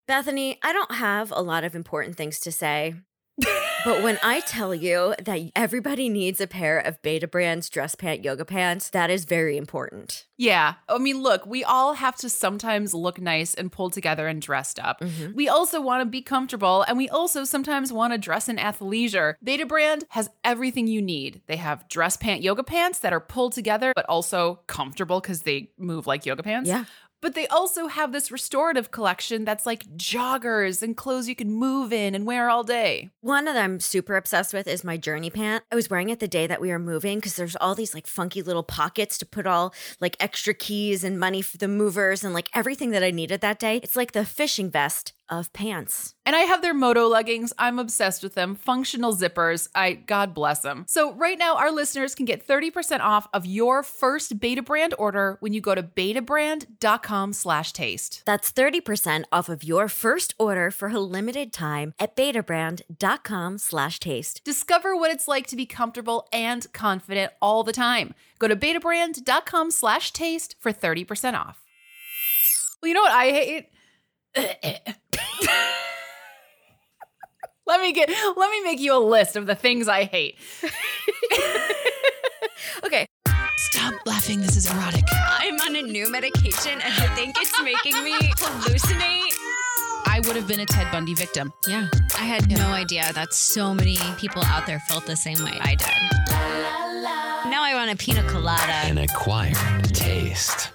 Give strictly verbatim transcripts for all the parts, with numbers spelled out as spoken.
Bethany, I don't have a lot of important things to say. But when I tell you that everybody needs a pair of Betabrand's dress pant yoga pants, that is very important. Yeah. I mean, look, we all have to sometimes look nice and pulled together and dressed up. Mm-hmm. We also want to be comfortable, and we also sometimes want to dress in athleisure. Betabrand has everything you need. They have dress pant yoga pants that are pulled together, but also comfortable because they move like yoga pants. Yeah. But they also have this restorative collection that's like joggers and clothes you can move in and wear all day. One that I'm super obsessed with is my Journey pant. I was wearing it the day that we were moving because there's all these like funky little pockets to put all like extra keys and money for the movers and like everything that I needed that day. It's like the fishing vest of pants. And I have their Moto leggings. I'm obsessed with them. Functional zippers. I, God bless them. So right now, our listeners can get thirty percent off of your first Betabrand order when you go to betabrand.com slash taste. That's thirty percent off of your first order for a limited time at betabrand.com slash taste. Discover what it's like to be comfortable and confident all the time. Go to betabrand.com slash taste for thirty percent off. Well, you know what I hate? Let me get let me make you a list of the things I hate. Okay. Stop laughing. This is erotic. I'm on a new medication and I think it's making me hallucinate. I would have been a Ted Bundy victim. Yeah. I had yeah. no idea that so many people out there felt the same way I did. Now I want a pina colada. An acquired taste.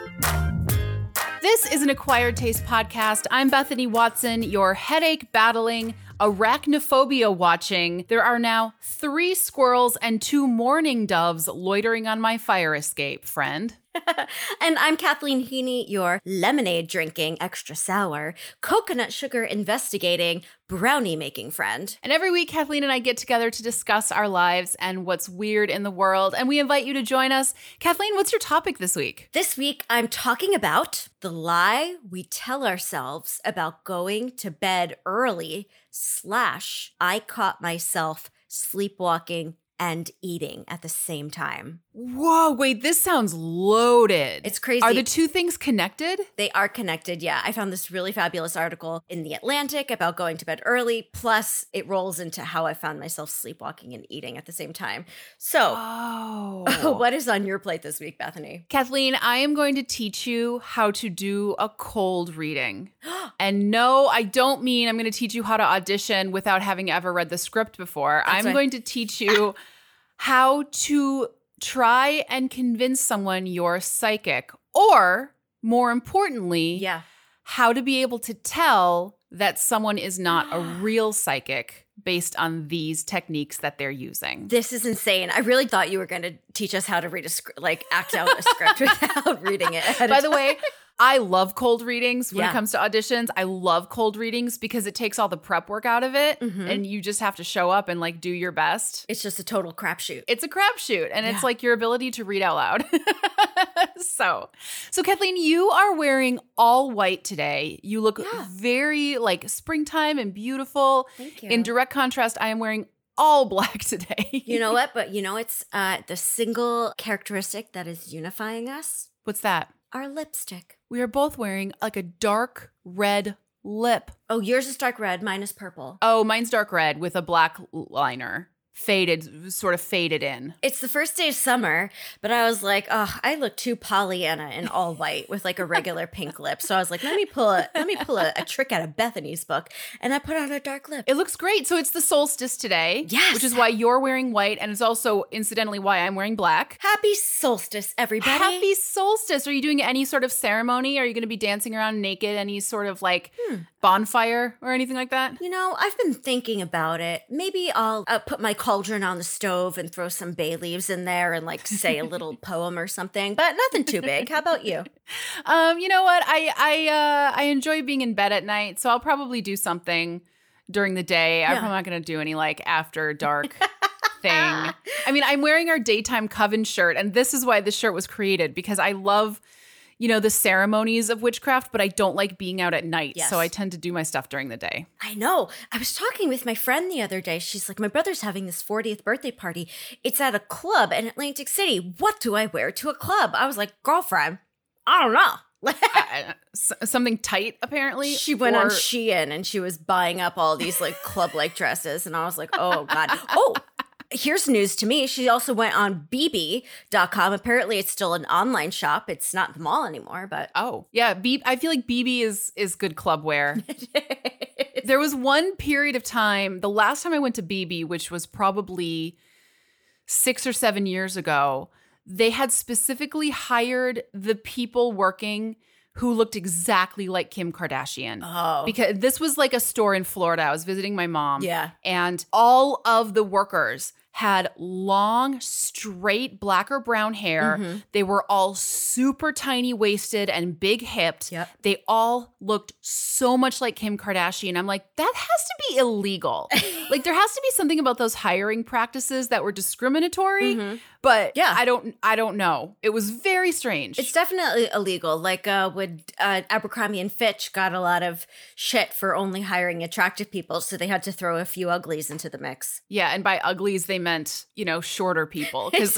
This is an Acquired Taste podcast. I'm Bethany Watson, your headache battling, arachnophobia watching. There are now three squirrels and two mourning doves loitering on my fire escape, friend. And I'm Kathleen Heaney, your lemonade drinking, extra sour, coconut sugar investigating, brownie making friend. And every week, Kathleen and I get together to discuss our lives and what's weird in the world. And we invite you to join us. Kathleen, what's your topic this week? This week, I'm talking about the lie we tell ourselves about going to bed early, slash, I caught myself sleepwalking and eating at the same time. Whoa, wait, this sounds loaded. It's crazy. Are the two things connected? They are connected, yeah. I found this really fabulous article in The Atlantic about going to bed early, plus it rolls into how I found myself sleepwalking and eating at the same time. So, oh. What is on your plate this week, Bethany? Kathleen, I am going to teach you how to do a cold reading. And no, I don't mean I'm going to teach you how to audition without having ever read the script before. That's I'm right. going to teach you how to try and convince someone you're psychic, or more importantly, yeah. how to be able to tell that someone is not a real psychic based on these techniques that they're using. This is insane. I really thought you were going to teach us how to read a script, like act out a script without reading it. By the way, I love cold readings when yeah. it comes to auditions. I love cold readings because it takes all the prep work out of it, mm-hmm. and you just have to show up and like do your best. It's just a total crapshoot. It's a crapshoot, and yeah. it's like your ability to read out loud. so, so Kathleen, you are wearing all white today. You look yeah. very like springtime and beautiful. Thank you. In direct contrast, I am wearing all black today. You know what? But you know, it's uh, the single characteristic that is unifying us. What's that? Our lipstick. We are both wearing like a dark red lip. Oh, yours is dark red. Mine is purple. Oh, mine's dark red with a black liner. Faded, sort of faded in. It's the first day of summer, but I was like, oh, I look too Pollyanna in all white with like a regular pink lip. So I was like, let me pull a let me pull a, a trick out of Bethany's book, and I put on a dark lip. It looks great. So it's the solstice today. Yes. Which is why you're wearing white, and it's also incidentally why I'm wearing black. Happy solstice, everybody. Happy solstice. Are you doing any sort of ceremony? Are you going to be dancing around naked? Any sort of like hmm. bonfire or anything like that? You know, I've been thinking about it. Maybe I'll uh, put my cauldron on the stove and throw some bay leaves in there and like say a little poem or something, but nothing too big. How about you? Um, you know what? I I uh, I enjoy being in bed at night, so I'll probably do something during the day. Yeah. I'm probably not going to do any like after dark thing. I mean, I'm wearing our daytime coven shirt, and this is why this shirt was created, because I love, you know, the ceremonies of witchcraft, but I don't like being out at night. Yes. So I tend to do my stuff during the day. I know. I was talking with my friend the other day. She's like, my brother's having this fortieth birthday party. It's at a club in Atlantic City. What do I wear to a club? I was like, girlfriend, I don't know. I, s- something tight, apparently. She went or- on Shein and she was buying up all these like club-like dresses. And I was like, oh, God. Oh, here's news to me. She also went on B B dot com. Apparently, it's still an online shop. It's not the mall anymore, but. Oh, yeah. B- I feel like B B is is good club wear. There was one period of time, the last time I went to B B, which was probably six or seven years ago, they had specifically hired the people working who looked exactly like Kim Kardashian. Oh. Because this was like a store in Florida. I was visiting my mom. Yeah. And all of the workers had long, straight black or brown hair. Mm-hmm. They were all super tiny waisted and big hipped. Yep. They all looked so much like Kim Kardashian. I'm like, that has to be illegal. Like, there has to be something about those hiring practices that were discriminatory. Mhm. But Yeah. I don't I don't know. It was very strange. It's definitely illegal. Like uh, when uh, Abercrombie and Fitch got a lot of shit for only hiring attractive people, so they had to throw a few uglies into the mix. Yeah, and by uglies they meant, you know, shorter people because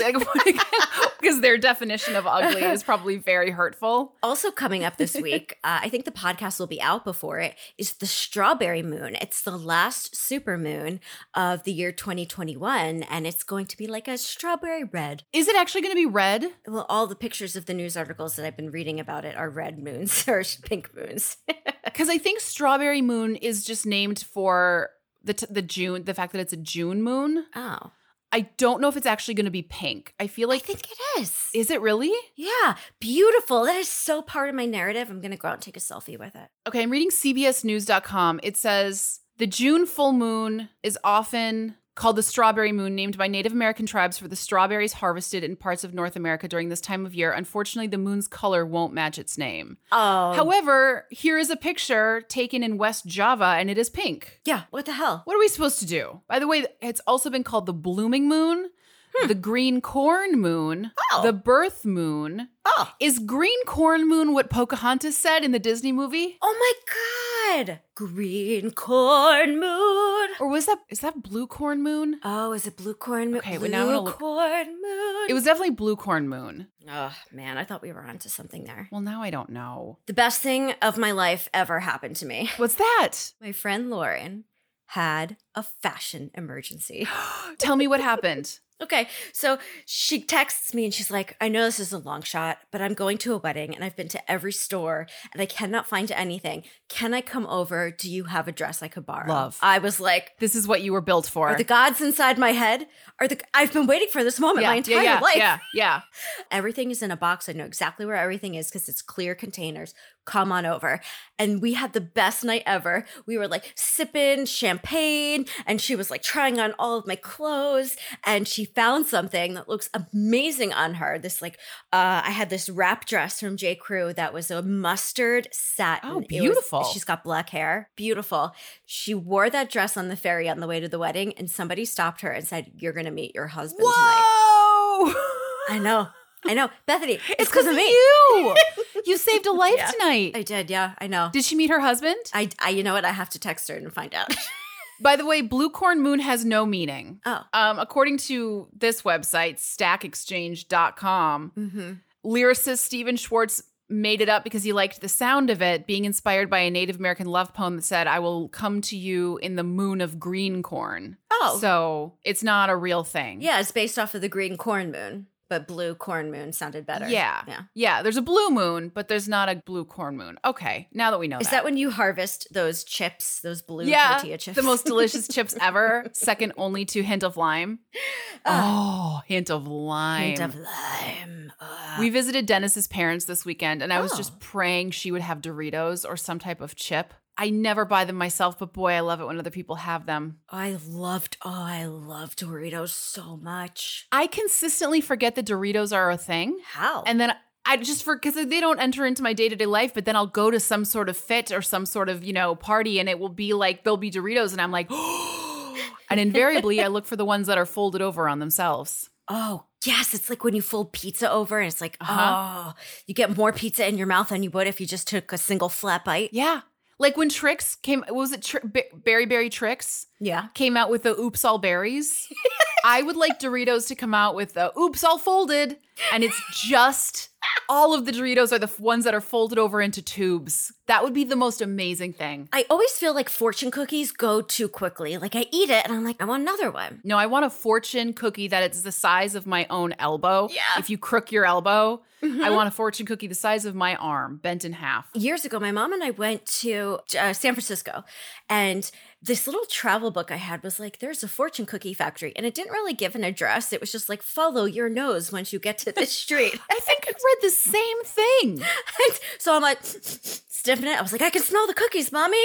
because their definition of ugly is probably very hurtful. Also coming up this week, uh, I think the podcast will be out before it, is the strawberry moon. It's the last super moon of the year twenty twenty-one, and it's going to be like a strawberry red. Is it actually going to be red? Well, all the pictures of the news articles that I've been reading about it are red moons or pink moons. Because I think strawberry moon is just named for the t- the June, the fact that it's a June moon. Oh. I don't know if it's actually going to be pink. I feel I like think it is. is it really? Yeah, beautiful. That is so part of my narrative. I'm going to go out and take a selfie with it. Okay, I'm reading C B S news dot com. It says the June full moon is often called the strawberry moon, named by Native American tribes for the strawberries harvested in parts of North America during this time of year. Unfortunately, the moon's color won't match its name. Oh. However, here is a picture taken in West Java, and it is pink. Yeah, what the hell? What are we supposed to do? By the way, it's also been called the blooming moon, the green corn moon, Oh. the birth moon. Oh. Is green corn moon what Pocahontas said in the Disney movie? Oh my God. Green corn moon. Or was that, is that blue corn moon? Oh, is it blue corn moon? Okay, blue well, now I'm gonna look- corn moon. It was definitely blue corn moon. Oh, man, I thought we were onto something there. Well, now I don't know. The best thing of my life ever happened to me. What's that? My friend Lauren had a fashion emergency. Tell me what happened. Okay, so she texts me and she's like, I know this is a long shot, but I'm going to a wedding and I've been to every store and I cannot find anything. Can I come over? Do you have a dress I could borrow? Love. I was like, This is what you were built for. are the gods inside my head? Are the I've been waiting for this moment yeah, my entire yeah, yeah, life. Yeah, yeah. Everything is in a box. I know exactly where everything is because it's clear containers. Come on over. And we had the best night ever. We were like sipping champagne and she was like trying on all of my clothes and she found something that looks amazing on her. This like, uh, I had this wrap dress from J. Crew that was a mustard satin. Oh, It was- beautiful. she's got black hair. Beautiful. She wore that dress on the ferry on the way to the wedding and somebody stopped her and said, you're going to meet your husband tonight. Whoa! I know. I know. Bethany, It's it's because because of me. you. You saved a life Yeah. tonight. I did, yeah, I know. Did she meet her husband? I, I, you know what? I have to text her and find out. By the way, blue corn moon has no meaning. Oh. Um, according to this website, stack exchange dot com, Mm-hmm. lyricist Stephen Schwartz made it up because he liked the sound of it, being inspired by a Native American love poem that said, I will come to you in the moon of green corn. Oh. So it's not a real thing. Yeah, it's based off of the green corn moon, but blue corn moon sounded better. Yeah. Yeah. Yeah. There's a blue moon, but there's not a blue corn moon. Okay. Now that we know Is that when you harvest those chips, those blue yeah, tortilla chips? the most delicious chips ever, second only to hint of lime. Oh, hint of lime. Hint of lime. Ugh. We visited Dennis's parents this weekend, and I was Oh. just praying she would have Doritos or some type of chip. I never buy them myself, but boy, I love it when other people have them. I loved, oh, I love Doritos so much. I consistently forget that Doritos are a thing. How? And then I just for because they don't enter into my day-to-day life, but then I'll go to some sort of fit or some sort of, you know, party and it will be like there'll be Doritos and I'm like, and invariably I look for the ones that are folded over on themselves. Oh, yes. It's like when you fold pizza over and it's like, Uh-huh. oh, you get more pizza in your mouth than you would if you just took a single flat bite. Yeah. Like when Trix came, what was it Tri- Ba- Berry Berry Trix Yeah. came out with the Oops All Berries? I would like Doritos to come out with the Oops All Folded, and it's just all of the Doritos are the f- ones that are folded over into tubes. That would be the most amazing thing. I always feel like fortune cookies go too quickly. Like I eat it and I'm like, I want another one. No, I want a fortune cookie that is the size of my own elbow. Yeah. If you crook your elbow, Mm-hmm. I want a fortune cookie the size of my arm, bent in half. Years ago, my mom and I went to uh, San Francisco, and this little travel book I had was like, there's a fortune cookie factory. And it didn't really give an address. It was just like, follow your nose once you get to this street. I think I read the same thing. And so I'm like, stiffing it. I was like, I can smell the cookies, mommy.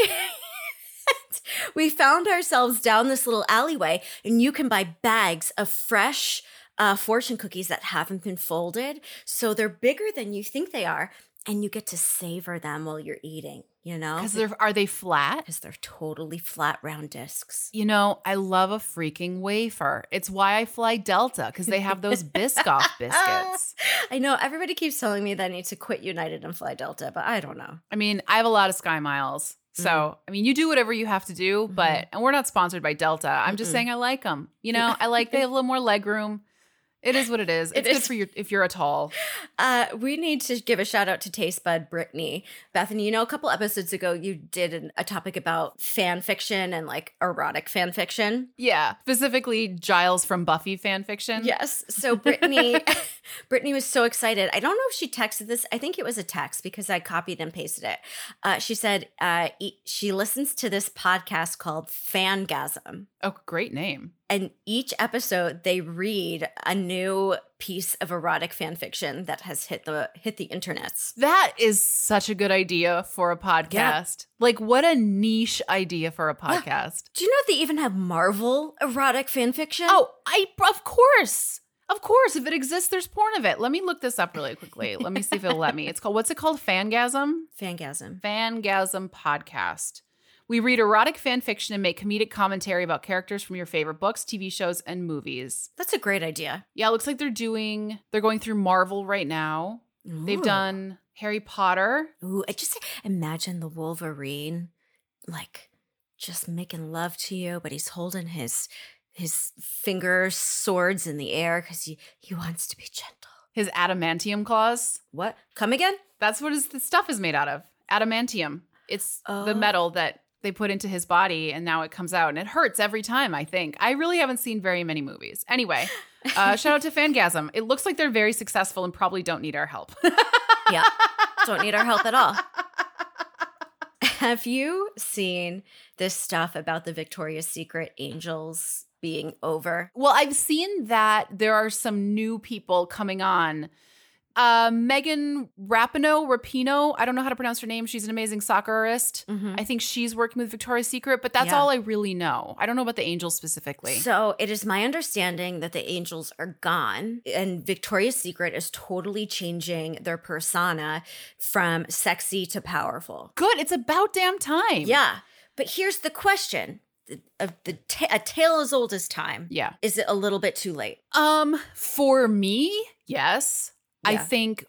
We found ourselves down this little alleyway, and you can buy bags of fresh uh, fortune cookies that haven't been folded. So they're bigger than you think they are, and you get to savor them while you're eating, you know? Because they're are they flat? Because they're totally flat, round discs. You know, I love a freaking wafer. It's why I fly Delta, because they have those Biscoff biscuits. I know. Everybody keeps telling me that I need to quit United and fly Delta, but I don't know. I mean, I have a lot of Sky Miles. So, Mm-hmm. I mean, you do whatever you have to do, but, and we're not sponsored by Delta. I'm just Mm-mm. saying I like them. You know, I like they have a little more leg room. It is what it is. It's It good is. for you if you're a tall. Uh, we need to give a shout out to Taste Bud Brittany. Bethany, you know, a couple episodes ago, you did an, a topic about fan fiction and like erotic fan fiction. Yeah, specifically Giles from Buffy fan fiction. Yes. So Brittany, Brittany was so excited. I don't know if she texted this. I think it was a text because I copied and pasted it. Uh, she said uh, e- she listens to this podcast called Fangasm. Oh, great name. And each episode, they read a new piece of erotic fan fiction that has hit the hit the internets. That is such a good idea for a podcast. Yeah. Like, what a niche idea for a podcast. Do you know they even have Marvel erotic fan fiction? Oh, I of course. Of course. If it exists, there's porn of it. Let me look this up really quickly. Let me see if it'll let me. It's called, what's it called? Fangasm? Fangasm. Fangasm Podcast. We read erotic fan fiction and make comedic commentary about characters from your favorite books, T V shows, and movies. That's a great idea. Yeah, it looks like they're doing, they're going through Marvel right now. They've Ooh. done Harry Potter. Ooh, I just imagine the Wolverine, like, just making love to you, but he's holding his his finger swords in the air because he, he wants to be gentle. His adamantium claws. What? Come again? That's what his the stuff is made out of. Adamantium. It's Oh. the metal that they put into his body, and now it comes out, and it hurts every time, I think. I really haven't seen very many movies. Anyway, uh, shout out to Fangasm. It looks like they're very successful and probably don't need our help. Yeah. Don't need our help at all. Have you seen this stuff about the Victoria's Secret angels being over? Well, I've seen that there are some new people coming on. Uh, Megan Rapinoe, Rapinoe, I don't know how to pronounce her name. She's an amazing soccerist. Mhm. I think she's working with Victoria's Secret, but that's Yeah. all I really know. I don't know about the angels specifically. So it is my understanding that the angels are gone and Victoria's Secret is totally changing their persona from sexy to powerful. Good. It's about damn time. Yeah. But here's the question. The, of the ta- a tale as old as time. Yeah. Is it a little bit too late? Um, for me, yes. I Yeah. think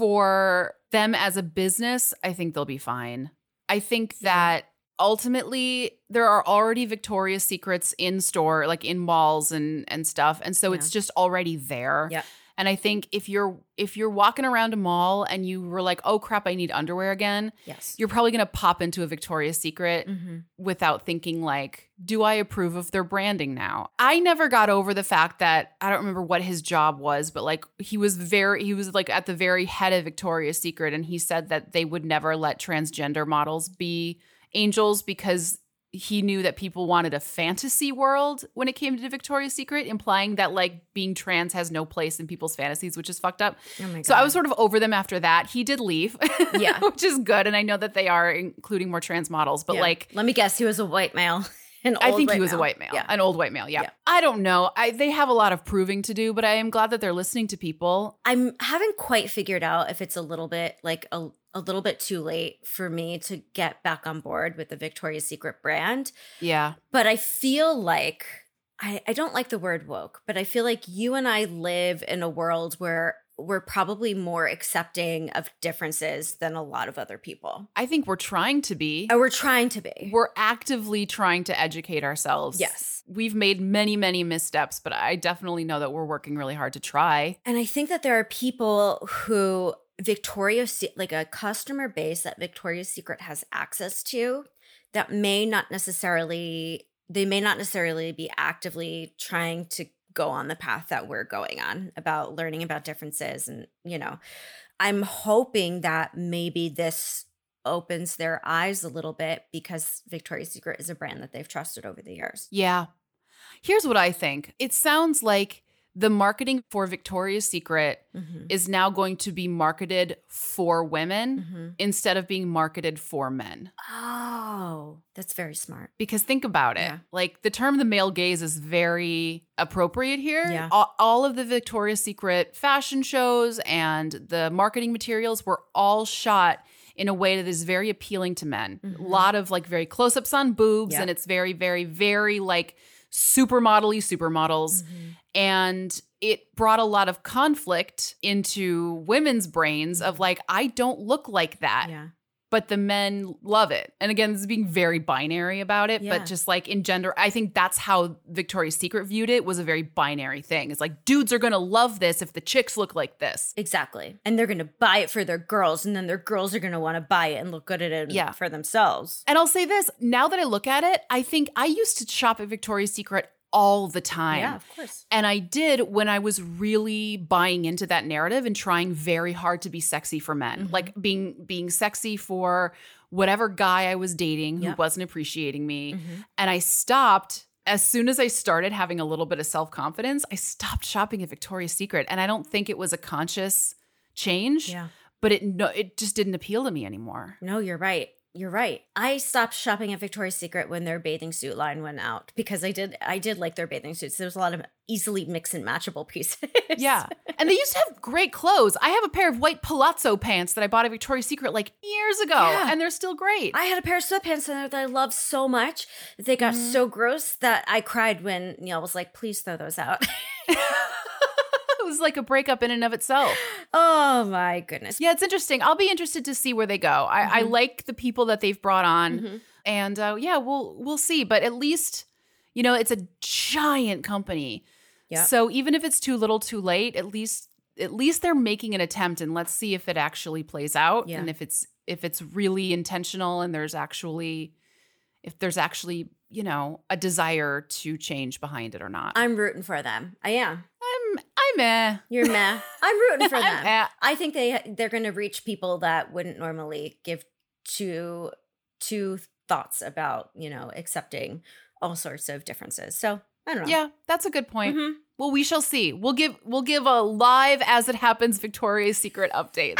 for them as a business, I think they'll be fine. I think that ultimately there are already Victoria's Secrets in store, like in malls and and stuff. And so Yeah. it's just already there. Yeah. And I think if you're if you're walking around a mall and you were like, oh crap, I need underwear again, Yes. you're probably gonna pop into a Victoria's Secret Mm-hmm. without thinking like, do I approve of their branding now? I never got over the fact that I don't remember what his job was, but like he was very he was like at the very head of Victoria's Secret, and he said that they would never let transgender models be angels because he knew that people wanted a fantasy world when it came to Victoria's Secret, implying that like being trans has no place in people's fantasies, which is fucked up. Oh my God. So I was sort of over them after that. He did leave, Yeah. which is good. And I know that they are including more trans models, but Yeah. like, let me guess, he was a white male. An I old think white he was a male. white male, Yeah. an old white male. Yeah. Yeah. I don't know. I they have a lot of proving to do, but I am glad that they're listening to people. I haven't quite figured out if it's a little bit like a, a little bit too late for me to get back on board with the Victoria's Secret brand. Yeah. But I feel like I, I don't like the word woke, but I feel like you and I live in a world where we're probably more accepting of differences than a lot of other people. I think we're trying to be. Or we're trying to be. We're actively trying to educate ourselves. Yes. We've made many, many missteps, but I definitely know that we're working really hard to try. And I think that there are people who Victoria's Se- like a customer base that Victoria's Secret has access to that may not necessarily they may not necessarily be actively trying to go on the path that we're going on about learning about differences. And, you know, I'm hoping that maybe this opens their eyes a little bit because Victoria's Secret is a brand that they've trusted over the years. Yeah. Here's what I think. It sounds like the marketing for Victoria's Secret mm-hmm. is now going to be marketed for women mm-hmm. instead of being marketed for men. Oh, that's very smart. Because think about it. Yeah. Like the term the male gaze is very appropriate here. Yeah. All, all of the Victoria's Secret fashion shows and the marketing materials were all shot in a way that is very appealing to men. Mm-hmm. A lot of like very close-ups on boobs yeah. and it's very, very, very like supermodel-y supermodels. Mm-hmm. And it brought a lot of conflict into women's brains of like, I don't look like that. Yeah. But the men love it. And again, this is being very binary about it, yeah. but just like in gender, I think that's how Victoria's Secret viewed it, was a very binary thing. It's like, dudes are going to love this if the chicks look like this. Exactly. And they're going to buy it for their girls, and then their girls are going to want to buy it and look good at it yeah. for themselves. And I'll say this, now that I look at it, I think I used to shop at Victoria's Secret all the time. Yeah, of course. And I did when I was really buying into that narrative and trying very hard to be sexy for men. Mm-hmm. Like being being sexy for whatever guy I was dating who yep. wasn't appreciating me. Mm-hmm. And I stopped as soon as I started having a little bit of self-confidence, I stopped shopping at Victoria's Secret. And I don't think it was a conscious change, yeah. but it no, it just didn't appeal to me anymore. No, you're right. You're right. I stopped shopping at Victoria's Secret when their bathing suit line went out because I did I did like their bathing suits. There was a lot of easily mix and matchable pieces. Yeah. And they used to have great clothes. I have a pair of white palazzo pants that I bought at Victoria's Secret like years ago, yeah. and they're still great. I had a pair of sweatpants in there that I loved so much. They got mm-hmm. so gross that I cried when Neil was like, please throw those out. It was like a breakup in and of itself. Oh my goodness. Yeah, it's interesting. I'll be interested to see where they go. I, mm-hmm. I like the people that they've brought on, mm-hmm. and uh, yeah, we'll we'll see. But at least, you know, it's a giant company. Yeah. So even if it's too little, too late, at least at least they're making an attempt, and let's see if it actually plays out, yeah. and if it's if it's really intentional, and there's actually if there's actually you know a desire to change behind it or not. I'm rooting for them. I am. I'm I'm meh. You're meh. I'm rooting for them. meh. I think they they're going to reach people that wouldn't normally give two two thoughts about, you know, accepting all sorts of differences. So, I don't know. Yeah, that's a good point. Mm-hmm. Well, we shall see. We'll give we'll give a live as it happens Victoria's Secret updates.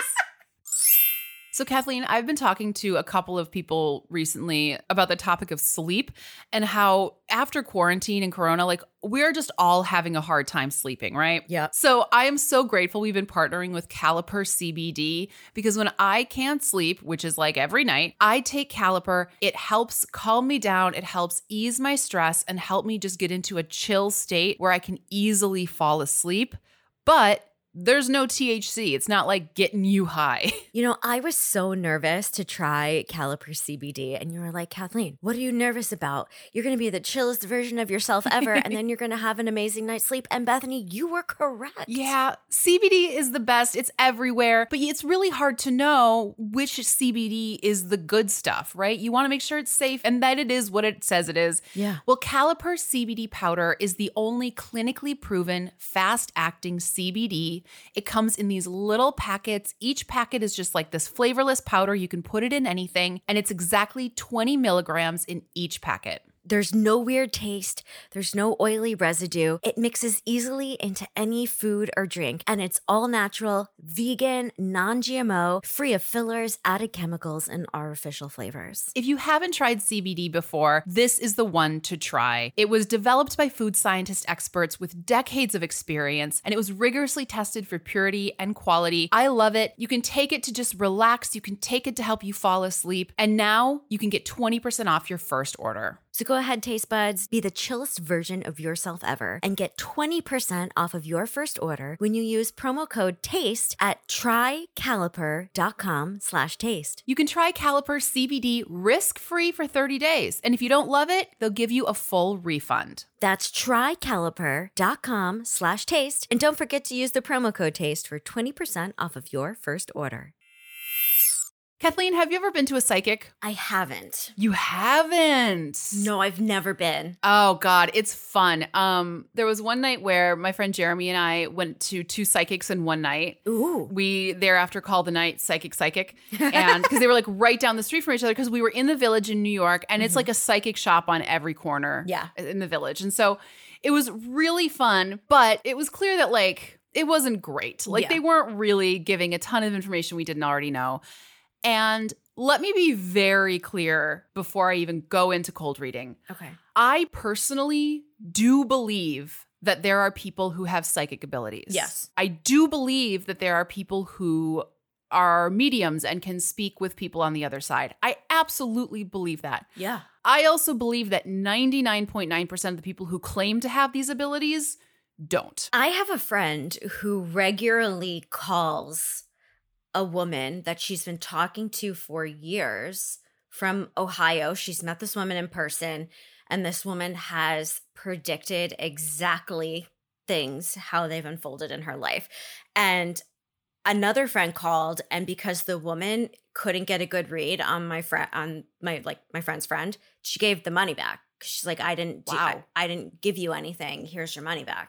So Kathleen, I've been talking to a couple of people recently about the topic of sleep and how after quarantine and corona, like we're just all having a hard time sleeping, right? Yeah. So I am so grateful we've been partnering with Caliper C B D because when I can't sleep, which is like every night, I take Caliper. It helps calm me down. It helps ease my stress and help me just get into a chill state where I can easily fall asleep. But there's no T H C. It's not like getting you high. You know, I was so nervous to try Caliper C B D. And you were like, Kathleen, what are you nervous about? You're going to be the chillest version of yourself ever. And then you're going to have an amazing night's sleep. And Bethany, you were correct. Yeah. C B D is the best. It's everywhere. But it's really hard to know which C B D is the good stuff, right? You want to make sure it's safe and that it is what it says it is. Yeah. Well, Caliper C B D powder is the only clinically proven fast-acting C B D. It comes in these little packets. Each packet is just like this flavorless powder. You can put it in anything, and it's exactly twenty milligrams in each packet. There's no weird taste. There's no oily residue. It mixes easily into any food or drink, and it's all natural, vegan, non-G M O, free of fillers, added chemicals, and artificial flavors. If you haven't tried C B D before, this is the one to try. It was developed by food scientist experts with decades of experience, and it was rigorously tested for purity and quality. I love it. You can take it to just relax. You can take it to help you fall asleep. And now you can get twenty percent off your first order. So go ahead, taste buds, be the chillest version of yourself ever and get twenty percent off of your first order when you use promo code TASTE at trycaliper.com slash taste. You can try Caliper C B D risk-free for thirty days. And if you don't love it, they'll give you a full refund. That's trycaliper.com slash taste. And don't forget to use the promo code TASTE for twenty percent off of your first order. Kathleen, have you ever been to a psychic? I haven't. You haven't? No, I've never been. Oh God, it's fun. Um, there was one night where my friend Jeremy and I went to two psychics in one night. Ooh. We thereafter called the night Psychic Psychic, and because they were like right down the street from each other, because we were in the Village in New York, and mm-hmm. it's like a psychic shop on every corner. Yeah. In the Village, and so it was really fun. But it was clear that like it wasn't great. Like yeah. they weren't really giving a ton of information we didn't already know. And let me be very clear before I even go into cold reading. Okay. I personally do believe that there are people who have psychic abilities. Yes. I do believe that there are people who are mediums and can speak with people on the other side. I absolutely believe that. Yeah. I also believe that ninety-nine point nine percent of the people who claim to have these abilities don't. I have a friend who regularly calls a woman that she's been talking to for years from Ohio. She's met this woman in person, and this woman has predicted exactly things, how they've unfolded in her life. And another friend called, and because the woman couldn't get a good read on my friend, on my like my friend's friend, she gave the money back. She's like, I didn't, wow. I, I didn't give you anything. Here's your money back.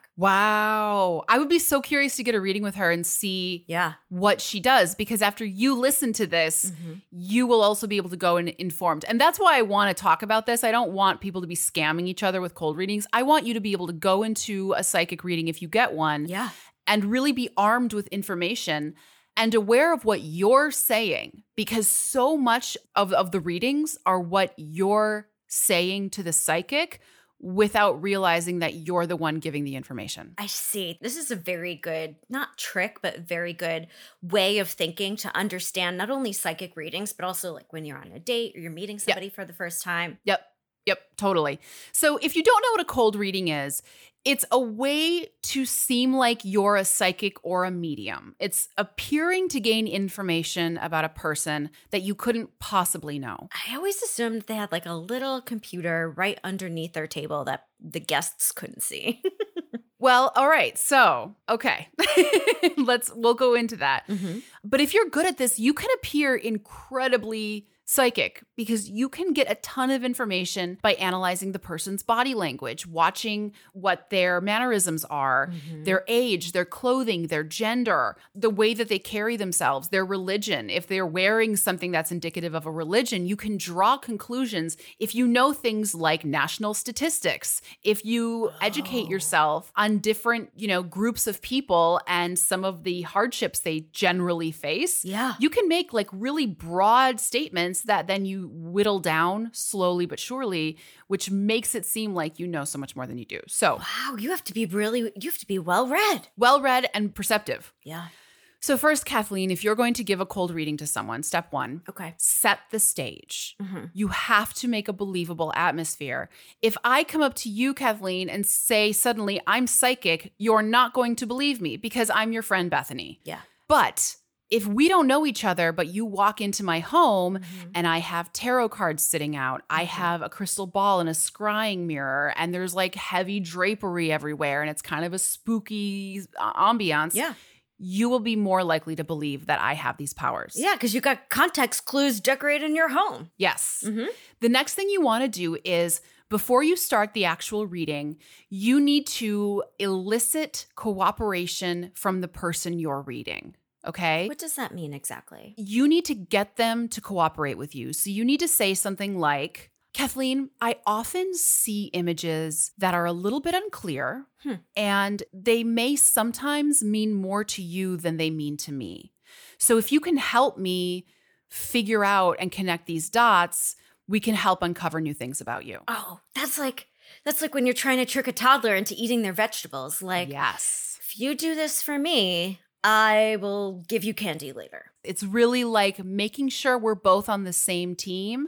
Wow. I would be so curious to get a reading with her and see yeah. what she does, because after you listen to this, mm-hmm. you will also be able to go in informed. And that's why I want to talk about this. I don't want people to be scamming each other with cold readings. I want you to be able to go into a psychic reading if you get one yeah. and really be armed with information and aware of what you're saying, because so much of, of the readings are what you're saying to the psychic without realizing that you're the one giving the information. I see. This is a very good, not trick, but very good way of thinking to understand not only psychic readings, but also like when you're on a date or you're meeting somebody yep. for the first time. Yep. Yep. Totally. So if you don't know what a cold reading is, it's a way to seem like you're a psychic or a medium. It's appearing to gain information about a person that you couldn't possibly know. I always assumed they had like a little computer right underneath their table that the guests couldn't see. Well, all right. So, okay. Let's, we'll go into that. Mm-hmm. But if you're good at this, you can appear incredibly psychic, because you can get a ton of information by analyzing the person's body language, watching what their mannerisms are, mm-hmm. their age, their clothing, their gender, the way that they carry themselves, their religion. If they're wearing something that's indicative of a religion, you can draw conclusions if you know things like national statistics, if you oh. educate yourself on different, you know, groups of people and some of the hardships they generally face. Yeah. You can make like really broad statements that then you whittle down slowly but surely, which makes it seem like you know so much more than you do. So, wow, you have to be really, you have to be well read. Well read and perceptive. Yeah. So first, Kathleen, if you're going to give a cold reading to someone, step one, okay, set the stage. Mm-hmm. You have to make a believable atmosphere. If I come up to you, Kathleen, and say suddenly I'm psychic, you're not going to believe me because I'm your friend Bethany. Yeah. But if we don't know each other, but you walk into my home mm-hmm. and and I have tarot cards sitting out, mm-hmm. I have a crystal ball and a scrying mirror, and there's like heavy drapery everywhere, and it's kind of a spooky ambiance. Yeah. You will be more likely to believe that I have these powers. Yeah, because you got context clues decorating your home. Yes. Mm-hmm. The next thing you want to do is, before you start the actual reading, you need to elicit cooperation from the person you're reading. Okay? What does that mean exactly? You need to get them to cooperate with you. So you need to say something like, Kathleen, I often see images that are a little bit unclear, hmm. and they may sometimes mean more to you than they mean to me. So if you can help me figure out and connect these dots, we can help uncover new things about you. Oh, that's like that's like when you're trying to trick a toddler into eating their vegetables. Like, yes. If you do this for me, I will give you candy later. It's really like making sure we're both on the same team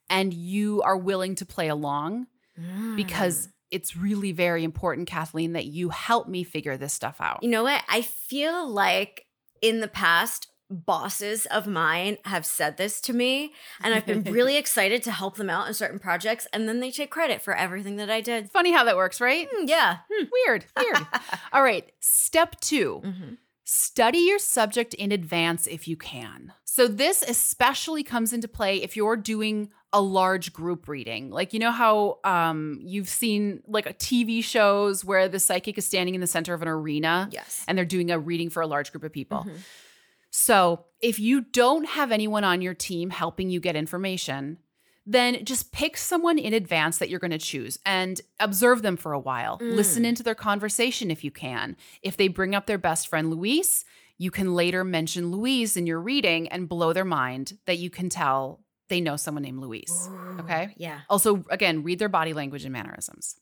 and you are willing to play along Mm. because it's really very important, Kathleen, that you help me figure this stuff out. You know what? I feel like in the past, bosses of mine have said this to me, and I've been really excited to help them out in certain projects, and then they take credit for everything that I did. Funny how that works, right? Mm, yeah. Hmm. Weird, weird. All right, step two. Mm-hmm. Study your subject in advance if you can. So this especially comes into play if you're doing a large group reading. Like, you know how um, you've seen like a T V shows where the psychic is standing in the center of an arena Yes. and they're doing a reading for a large group of people. Mm-hmm. So if you don't have anyone on your team helping you get information, then just pick someone in advance that you're going to choose and observe them for a while. Mm. Listen into their conversation if you can. If they bring up their best friend Louise, you can later mention Louise in your reading and blow their mind that you can tell they know someone named Louise. Ooh, Okay? Yeah. Also, again, read their body language and mannerisms.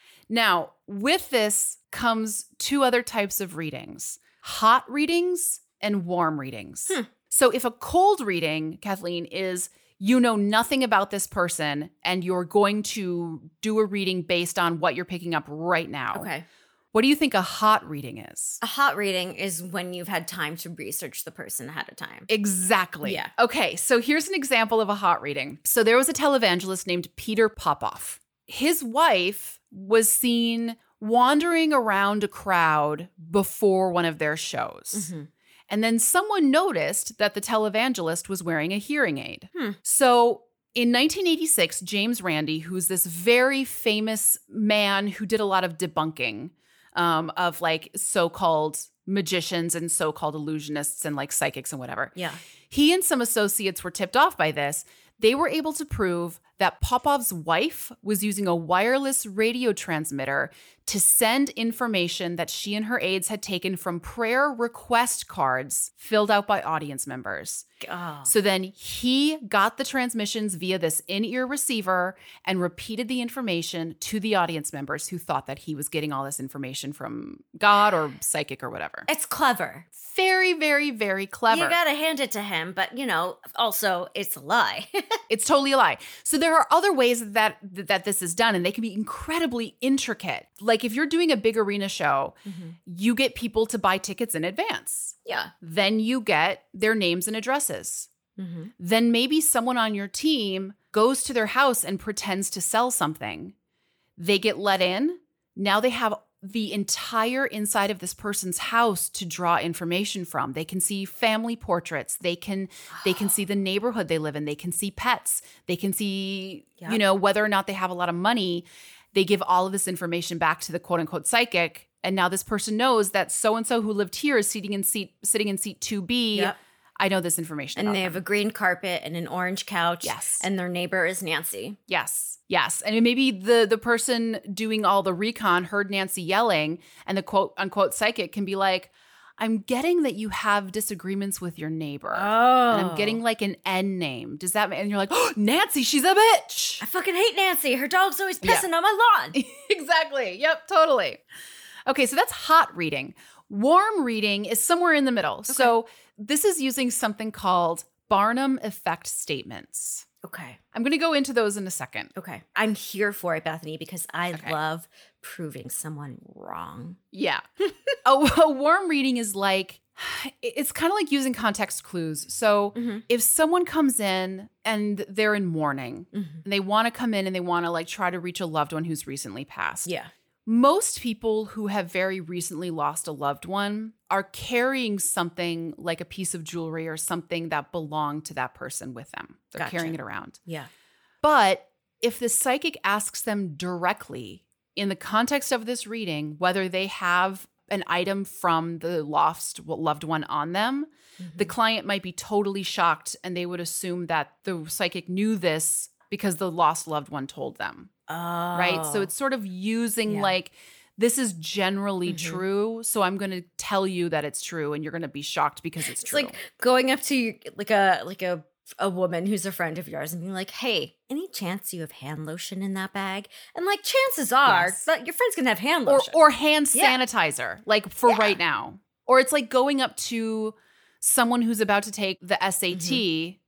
Now, with this comes two other types of readings: hot readings and warm readings. Hmm. So if a cold reading, Kathleen, is you know nothing about this person and you're going to do a reading based on what you're picking up right now. Okay. What do you think a hot reading is? A hot reading is when you've had time to research the person ahead of time. Exactly. Yeah. Okay, so here's an example of a hot reading. So there was a televangelist named Peter Popoff. His wife was seen wandering around a crowd before one of their shows. Mm-hmm. And then someone noticed that the televangelist was wearing a hearing aid. Hmm. So in nineteen eighty-six, James Randi, who's this very famous man who did a lot of debunking um, of like so-called magicians and so-called illusionists and like psychics and whatever. Yeah. He and some associates were tipped off by this. They were able to prove that Popov's wife was using a wireless radio transmitter to send information that she and her aides had taken from prayer request cards filled out by audience members. Oh. So then he got the transmissions via this in-ear receiver and repeated the information to the audience members who thought that he was getting all this information from God or psychic or whatever. It's clever. Very, very, very clever. You gotta hand it to him, but you know, also it's a lie. It's totally a lie. So there are other ways that that this is done, and they can be incredibly intricate. Like if you're doing a big arena show, Mm-hmm. you get people to buy tickets in advance. Yeah. Then you get their names and addresses. Mm-hmm. Then maybe someone on your team goes to their house and pretends to sell something. They get let in. Now they have the entire inside of this person's house to draw information from. They can see family portraits. They can they can see the neighborhood they live in. They can see pets. They can see, Yep. you know, whether or not they have a lot of money. They give all of this information back to the quote unquote psychic. And now this person knows that so-and-so who lived here is sitting in seat sitting in seat two B. Yep. I know this information And about they them. have a green carpet and an orange couch. Yes. And their neighbor is Nancy. Yes. Yes. And maybe the the person doing all the recon heard Nancy yelling, and the quote unquote psychic can be like, I'm getting that you have disagreements with your neighbor. Oh. And I'm getting like an N name. Does that mean? And you're like, oh, Nancy, she's a bitch. I fucking hate Nancy. Her dog's always Yeah. pissing on my lawn. Exactly. Yep, totally. Okay, so that's hot reading. Warm reading is somewhere in the middle. So this is using something called Barnum effect statements. Okay. I'm going to go into those in a second. Okay. I'm here for it, Bethany, because I Okay. love proving someone wrong. Yeah. a, a warm reading is like, it's kind of like using context clues. So Mm-hmm. if someone comes in and they're in mourning, Mm-hmm. and they want to come in and they want to like try to reach a loved one who's recently passed. Yeah. Most people who have very recently lost a loved one are carrying something like a piece of jewelry or something that belonged to that person with them. They're Gotcha. carrying it around. Yeah. But if the psychic asks them directly in the context of this reading, whether they have an item from the lost loved one on them, Mm-hmm. the client might be totally shocked and they would assume that the psychic knew this because the lost loved one told them. Oh. Right? So it's sort of using Yeah. like, this is generally Mhm. true, so I'm going to tell you that it's true and you're going to be shocked because it's It's true. like going up to like a like a a woman who's a friend of yours and being like, "Hey, any chance you have hand lotion in that bag?" And like, chances are Yes. that your friend's gonna have hand or lotion. or hand Yeah. sanitizer, like for Yeah. right now. Or it's like going up to someone who's about to take the S A T Mm-hmm.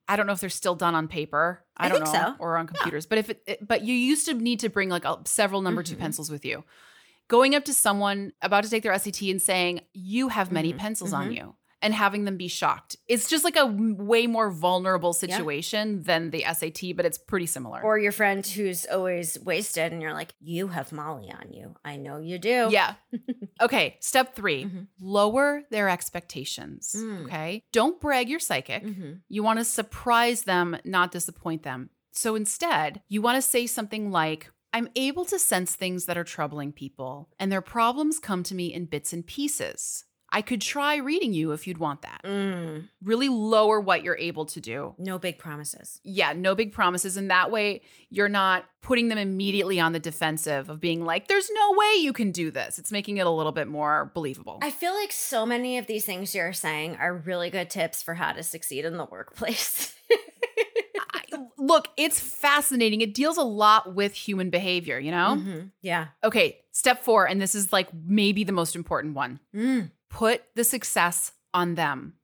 I don't know if they're still done on paper. I, I don't think know. so. Or on computers. But if it, it, but you used to need to bring like a, several number Mm-hmm. two pencils with you. Going up to someone about to take their S A T and saying, you have many Mhm. pencils on Mhm. you, and having them be shocked. It's just like a w- way more vulnerable situation than the S A T, but it's pretty similar. Or your friend who's always wasted and you're like, you have Molly on you. I know you do. Yeah. Okay. Step three, Mhm. lower their expectations. Mm. Okay. Don't brag you're psychic. Mm-hmm. You want to surprise them, not disappoint them. So instead, you want to say something like, I'm able to sense things that are troubling people, and their problems come to me in bits and pieces. I could try reading you if you'd want that. Mm. Really lower what you're able to do. No big promises. Yeah, no big promises. And that way, you're not putting them immediately on the defensive of being like, there's no way you can do this. It's making it a little bit more believable. I feel like so many of these things you're saying are really good tips for how to succeed in the workplace. I- look, it's fascinating. It deals a lot with human behavior, you know? Mhm. Yeah. Okay, step four, and this is like maybe the most important one. Mm. Put the success on them.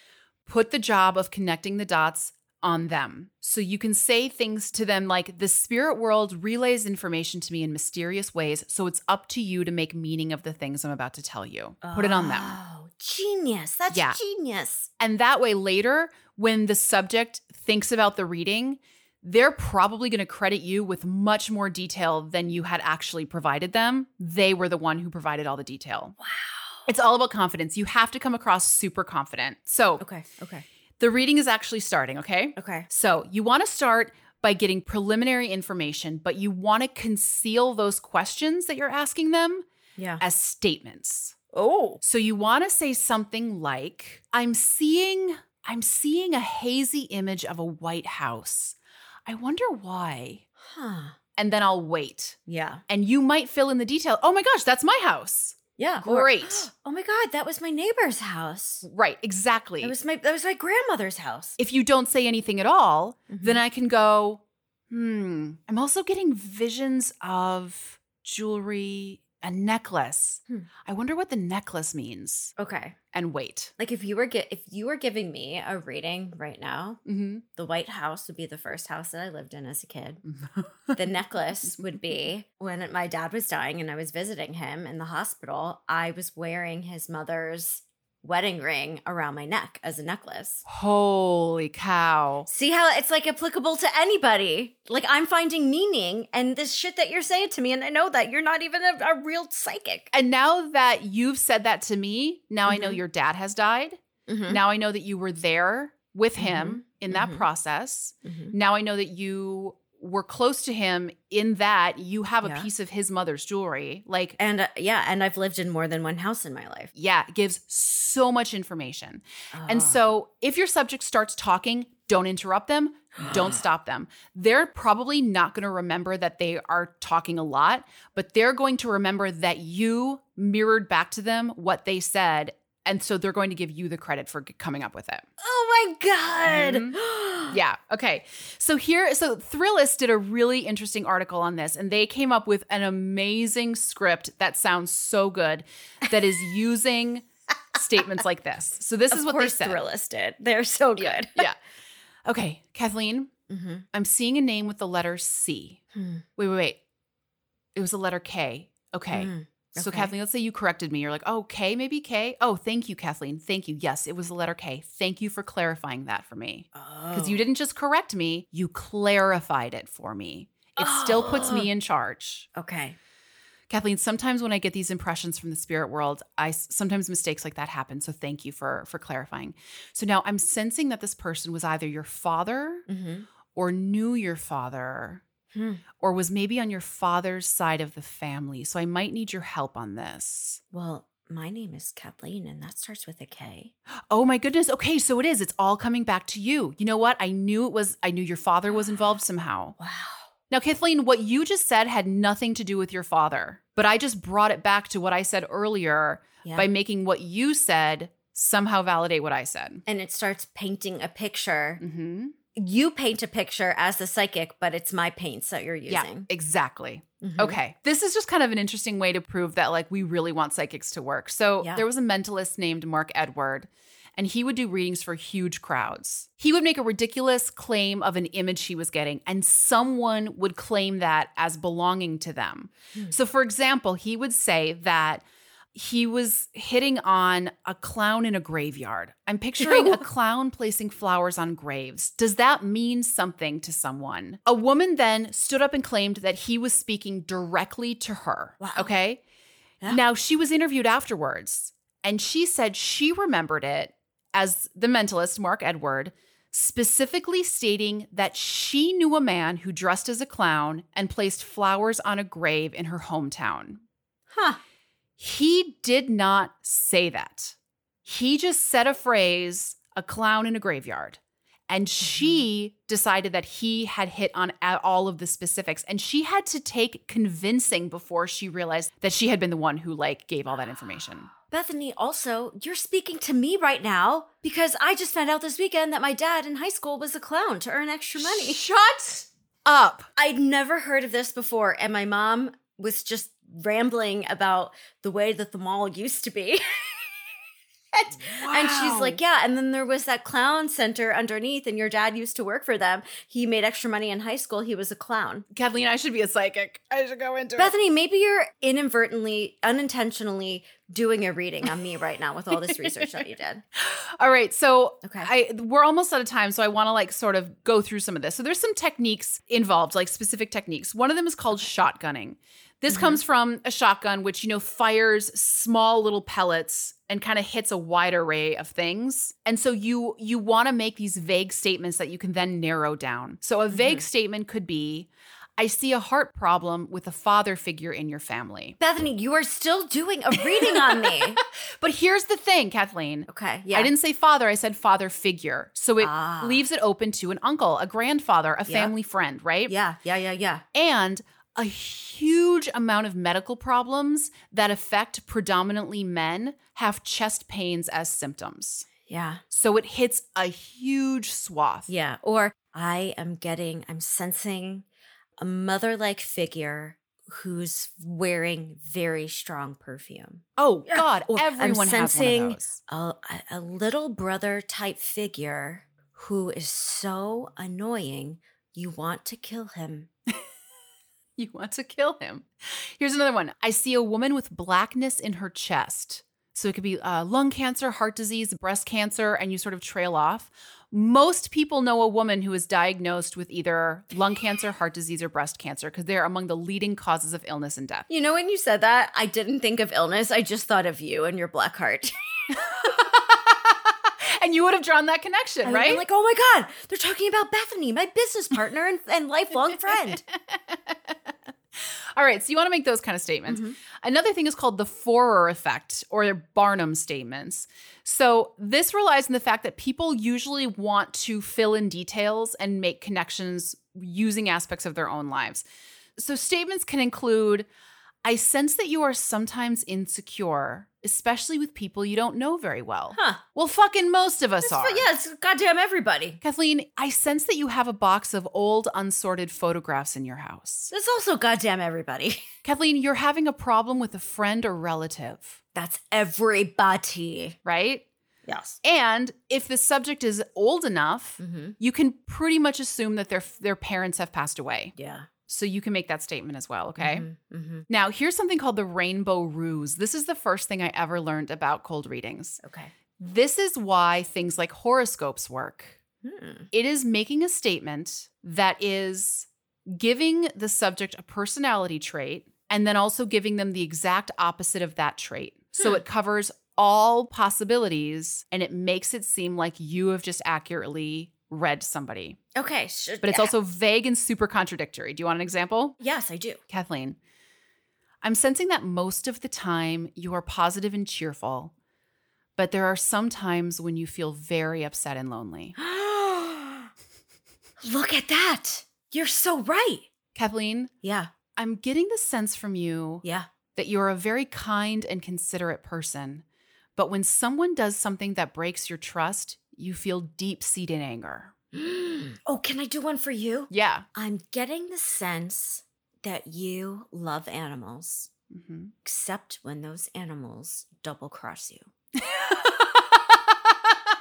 Put the job of connecting the dots on them. So you can say things to them like, the spirit world relays information to me in mysterious ways, so it's up to you to make meaning of the things I'm about to tell you. Put it on them. Oh, genius. That's Yeah. genius. And that way later, when the subject thinks about the reading, they're probably going to credit you with much more detail than you had actually provided them. They were the one who provided all the detail. Wow. It's all about confidence. You have to come across super confident. So Okay. Okay. the reading is actually starting, okay? Okay. So you want to start by getting preliminary information, but you want to conceal those questions that you're asking them Yeah. as statements. Oh. So you want to say something like, I'm seeing, I'm seeing a hazy image of a White House. I wonder why. Huh. And then I'll wait. Yeah. And you might fill in the detail. Oh my gosh, that's my house. Yeah. Or, Great. oh my God, that was my neighbor's house. Right, exactly. That was my that was my grandmother's house. If you don't say anything at all, Mhm. then I can go, hmm, I'm also getting visions of jewelry, a necklace. Hmm. I wonder what the necklace means. Okay. And wait. Like if you were get if you were giving me a reading right now, Mm-hmm. the White House would be the first house that I lived in as a kid. The necklace would be when my dad was dying and I was visiting him in the hospital, I was wearing his mother's wedding ring around my neck as a necklace. Holy cow. See how it's like applicable to anybody? Like I'm finding meaning and this shit that you're saying to me, and I know that you're not even a, a real psychic. And now that you've said that to me, now I know Mhm. your dad has died. Mhm. Now I know that you were there with him Mhm. in that Mhm. process. Mhm. Now I know that you were close to him in that you have a Yeah. piece of his mother's jewelry. Like, And uh, yeah, and I've lived in more than one house in my life. yeah, it gives so much information. And Oh. so if your subject starts talking, don't interrupt them. Don't stop them. They're probably not going to remember that they are talking a lot, but they're going to remember that you mirrored back to them what they said. And so they're going to give you the credit for g- coming up with it. Oh my God. Mm-hmm. Yeah. Okay. So here, so Thrillist did a really interesting article on this, and they came up with an amazing script that sounds so good that is using statements like this. So this Of is what course they said. Thrillist did. They're so good. Yeah. Okay, Kathleen, Mm-hmm. I'm seeing a name with the letter C. Hmm. Wait, wait, wait. It was the letter K. Okay. Mm, So okay. Kathleen, let's say you corrected me. You're like, oh, K, maybe K. Oh, thank you, Kathleen. Thank you. Yes, it was the letter K. Thank you for clarifying that for me. Because Oh. you didn't just correct me, you clarified it for me. It still puts me in charge. Okay. Kathleen, sometimes when I get these impressions from the spirit world, I sometimes mistakes like that happen. So thank you for for clarifying. So now I'm sensing that this person was either your father Mm-hmm. or knew your father Hmm. or was maybe on your father's side of the family. So I might need your help on this. Well, my name is Kathleen, and that starts with a K. Oh my goodness. Okay, so it is. It's all coming back to you. You know what? I knew it was, I knew your father was involved somehow. Wow. Now, Kathleen, what you just said had nothing to do with your father, but I just brought it back to what I said earlier Yeah. by making what you said somehow validate what I said. And it starts painting a picture. Mm-hmm. You paint a picture as the psychic, but it's my paints that you're Yeah, using. exactly. Mhm. Okay. This is just kind of an interesting way to prove that like we really want psychics to work. So Yeah. there was a mentalist named Mark Edward, and he would do readings for huge crowds. He would make a ridiculous claim of an image he was getting, and someone would claim that as belonging to them. Hmm. So, for example, he would say that he was hitting on a clown in a graveyard. I'm picturing a clown placing flowers on graves. Does that mean something to someone? A woman then stood up and claimed that he was speaking directly to her. Wow. Okay? Yeah. Now, she was interviewed afterwards, and she said she remembered it as the mentalist, Mark Edward, specifically stating that she knew a man who dressed as a clown and placed flowers on a grave in her hometown. Huh. He did not say that. He just said a phrase, a clown in a graveyard. And she mm-hmm. decided that he had hit on all of the specifics. And she had to take convincing before she realized that she had been the one who like gave all that information. Bethany, also, you're speaking to me right now because I just found out this weekend that my dad in high school was a clown to earn extra money. Shut up. I'd never heard of this before. And my mom was just rambling about the way that the mall used to be. and, wow. and she's like, yeah, and then there was that clown center underneath, and your dad used to work for them. He made extra money in high school. He was a clown. Kathleen, I should be a psychic. I should go into Bethany, it. Bethany, maybe you're inadvertently, unintentionally doing a reading on me right now with all this research that you did. All right. So okay. I we're almost out of time. So I want to like sort of go through some of this. So there's some techniques involved, like specific techniques. One of them is called shotgunning. This mm-hmm. comes from a shotgun, which, you know, fires small little pellets and kind of hits a wide array of things. And so you you want to make these vague statements that you can then narrow down. So a vague mm-hmm. statement could be, I see a heart problem with a father figure in your family. Bethany, you are still doing a reading on me. But here's the thing, Kathleen. Okay, yeah. I didn't say father, I said father figure. So it ah. leaves it open to an uncle, a grandfather, a family yep. friend, right? Yeah, yeah, yeah, yeah. And a huge amount of medical problems that affect predominantly men have chest pains as symptoms. Yeah. So it hits a huge swath. Yeah. Or I am getting, I'm sensing a mother-like figure who's wearing very strong perfume. Oh, God. Or everyone I'm sensing has one of those. A, a little brother type figure who is so annoying, you want to kill him. You want to kill him. Here's another one. I see a woman with blackness in her chest. So it could be uh, lung cancer, heart disease, breast cancer, and you sort of trail off. Most people know a woman who is diagnosed with either lung cancer, heart disease, or breast cancer because they're among the leading causes of illness and death. You know, when you said that, I didn't think of illness. I just thought of you and your black heart. And you would have drawn that connection, I right? I'm like, oh my God, they're talking about Bethany, my business partner and, and lifelong friend. All right, so you want to make those kind of statements. Mm-hmm. Another thing is called the Forer effect or Barnum statements. So this relies on the fact that people usually want to fill in details and make connections using aspects of their own lives. So statements can include, I sense that you are sometimes insecure, especially with people you don't know very well. Huh. Well, fucking most of us It's, are. yeah, it's goddamn everybody. Kathleen, I sense that you have a box of old, unsorted photographs in your house. That's also goddamn everybody. Kathleen, you're having a problem with a friend or relative. That's everybody. Right? Yes. And if the subject is old enough, Mm-hmm. you can pretty much assume that their their parents have passed away. Yeah. So you can make that statement as well, okay? Mm-hmm. Mm-hmm. Now, here's something called the rainbow ruse. This is the first thing I ever learned about cold readings. Okay. This is why things like horoscopes work. Hmm. It is making a statement that is giving the subject a personality trait and then also giving them the exact opposite of that trait. So Hmm. it covers all possibilities and it makes it seem like you have just accurately read somebody. Okay. Sh- But it's yeah. also vague and super contradictory. Do you want an example? Yes, I do. Kathleen, I'm sensing that most of the time you are positive and cheerful, but there are some times when you feel very upset and lonely. Look at that. You're so right. Kathleen, Yeah. I'm getting the sense from you Yeah. that you're a very kind and considerate person, but when someone does something that breaks your trust, you feel deep-seated anger. Oh, can I do one for you? Yeah. I'm getting the sense that you love animals, Mm-hmm. except when those animals double cross you.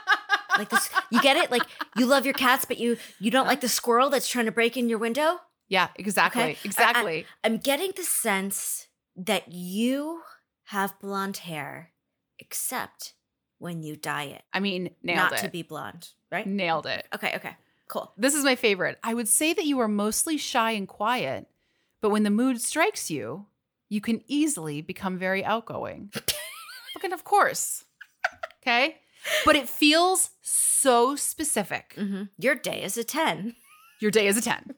Like this, you get it? Like you love your cats, but you you don't like the squirrel that's trying to break in your window? Yeah, exactly. Okay? Exactly. I, I, I'm getting the sense that you have blonde hair, except when you dye it. I mean, nailed Not it. to be blonde, right? Nailed it. Okay, okay, cool. This is my favorite. I would say that you are mostly shy and quiet, but when the mood strikes you, you can easily become very outgoing. Fucking of course. Okay? But it feels so specific. Mm-hmm. Your day is a ten. Your day is a ten.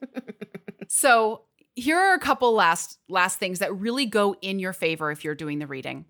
So here are a couple last last things that really go in your favor if you're doing the reading.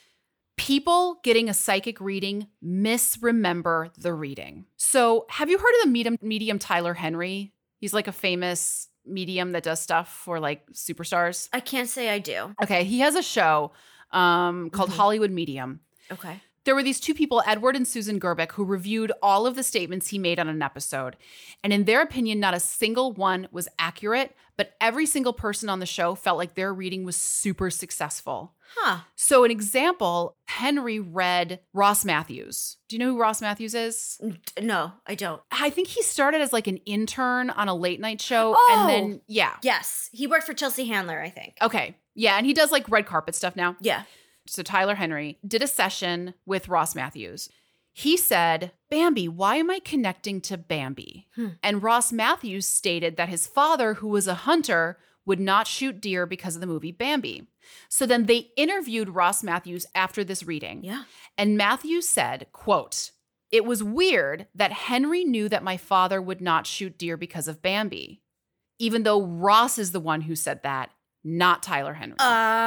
People getting a psychic reading misremember the reading. So have you heard of the medium, medium Tyler Henry? He's like a famous medium that does stuff for like superstars. I can't say I do. Okay, he has a show um, called Mm-hmm. Hollywood Medium. Okay. There were these two people, Edward and Susan Gerbeck, who reviewed all of the statements he made on an episode. And in their opinion, not a single one was accurate, but every single person on the show felt like their reading was super successful. Huh. So an example, Henry read Ross Matthews. Do you know who Ross Matthews is? No, I don't. I think he started as like an intern on a late night show. Oh! And then, yeah. Yes. He worked for Chelsea Handler, I think. Okay. Yeah. And he does like red carpet stuff now. Yeah. So Tyler Henry did a session with Ross Matthews. He said, Bambi, why am I connecting to Bambi? Hmm. And Ross Matthews stated that his father, who was a hunter, would not shoot deer because of the movie Bambi. So then they interviewed Ross Matthews after this reading. Yeah. And Matthews said, quote, it was weird that Henry knew that my father would not shoot deer because of Bambi, even though Ross is the one who said that, not Tyler Henry.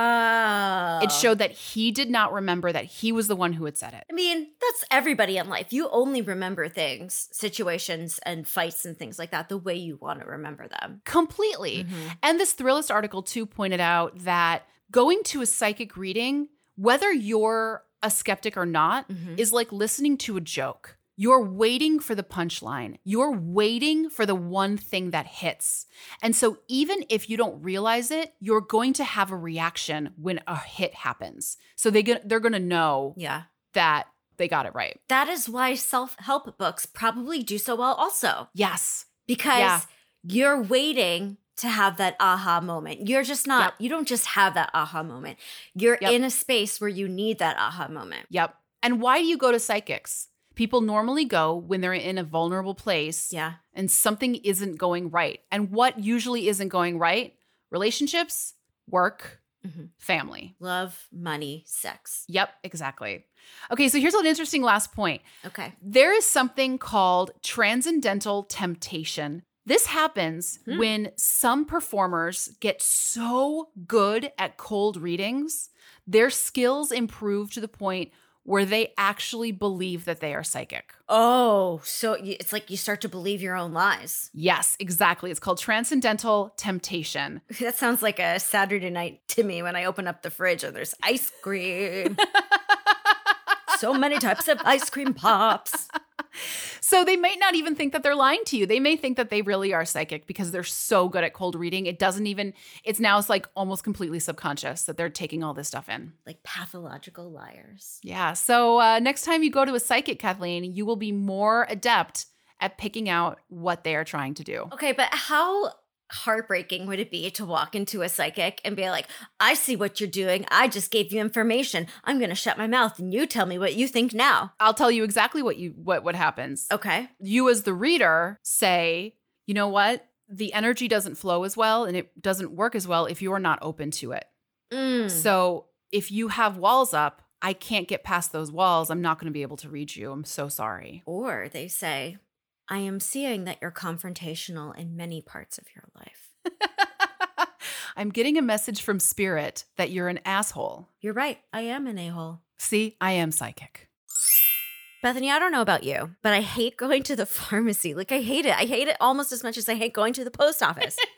Oh. It showed that he did not remember that he was the one who had said it. I mean, that's everybody in life. You only remember things, situations, and fights and things like that the way you want to remember them. Completely. Mm-hmm. And this Thrillist article too pointed out that going to a psychic reading, whether you're a skeptic or not, Mm-hmm. is like listening to a joke. You're waiting for the punchline. You're waiting for the one thing that hits. And so even if you don't realize it, you're going to have a reaction when a hit happens. So they get, they're going to know Yeah. that they got it right. That is why self-help books probably do so well also. Yes. Because Yeah. you're waiting to have that aha moment. You're just not, Yep. you don't just have that aha moment. You're Yep. in a space where you need that aha moment. Yep. And why do you go to psychics? People normally go when they're in a vulnerable place Yeah. and something isn't going right. And what usually isn't going right? Relationships, work, Mhm. family. Love, money, sex. Yep, exactly. Okay, so here's an interesting last point. Okay. There is something called transcendental temptation. This happens Hmm. when some performers get so good at cold readings, their skills improve to the point where they actually believe that they are psychic. Oh, so y- it's like you start to believe your own lies. Yes, exactly. It's called transcendental temptation. That sounds like a Saturday night to me when I open up the fridge and there's ice cream. So many types of ice cream pops. So they might not even think that they're lying to you. They may think that they really are psychic because they're so good at cold reading. It doesn't even, it's now it's like almost completely subconscious that they're taking all this stuff in. Like pathological liars. Yeah. So uh, next time you go to a psychic, Kathleen, you will be more adept at picking out what they are trying to do. Okay, but how heartbreaking would it be to walk into a psychic and be like, I see what you're doing. I just gave you information. I'm going to shut my mouth and you tell me what you think now. I'll tell you exactly what you what what happens. Okay. You as the reader say, you know what? The energy doesn't flow as well and it doesn't work as well if you're not open to it. Mm. So if you have walls up, I can't get past those walls. I'm not going to be able to read you. I'm so sorry. Or they say, I am seeing that you're confrontational in many parts of your life. I'm getting a message from spirit that you're an asshole. You're right. I am an a-hole. See, I am psychic. Bethany, I don't know about you, but I hate going to the pharmacy. Like, I hate it. I hate it almost as much as I hate going to the post office.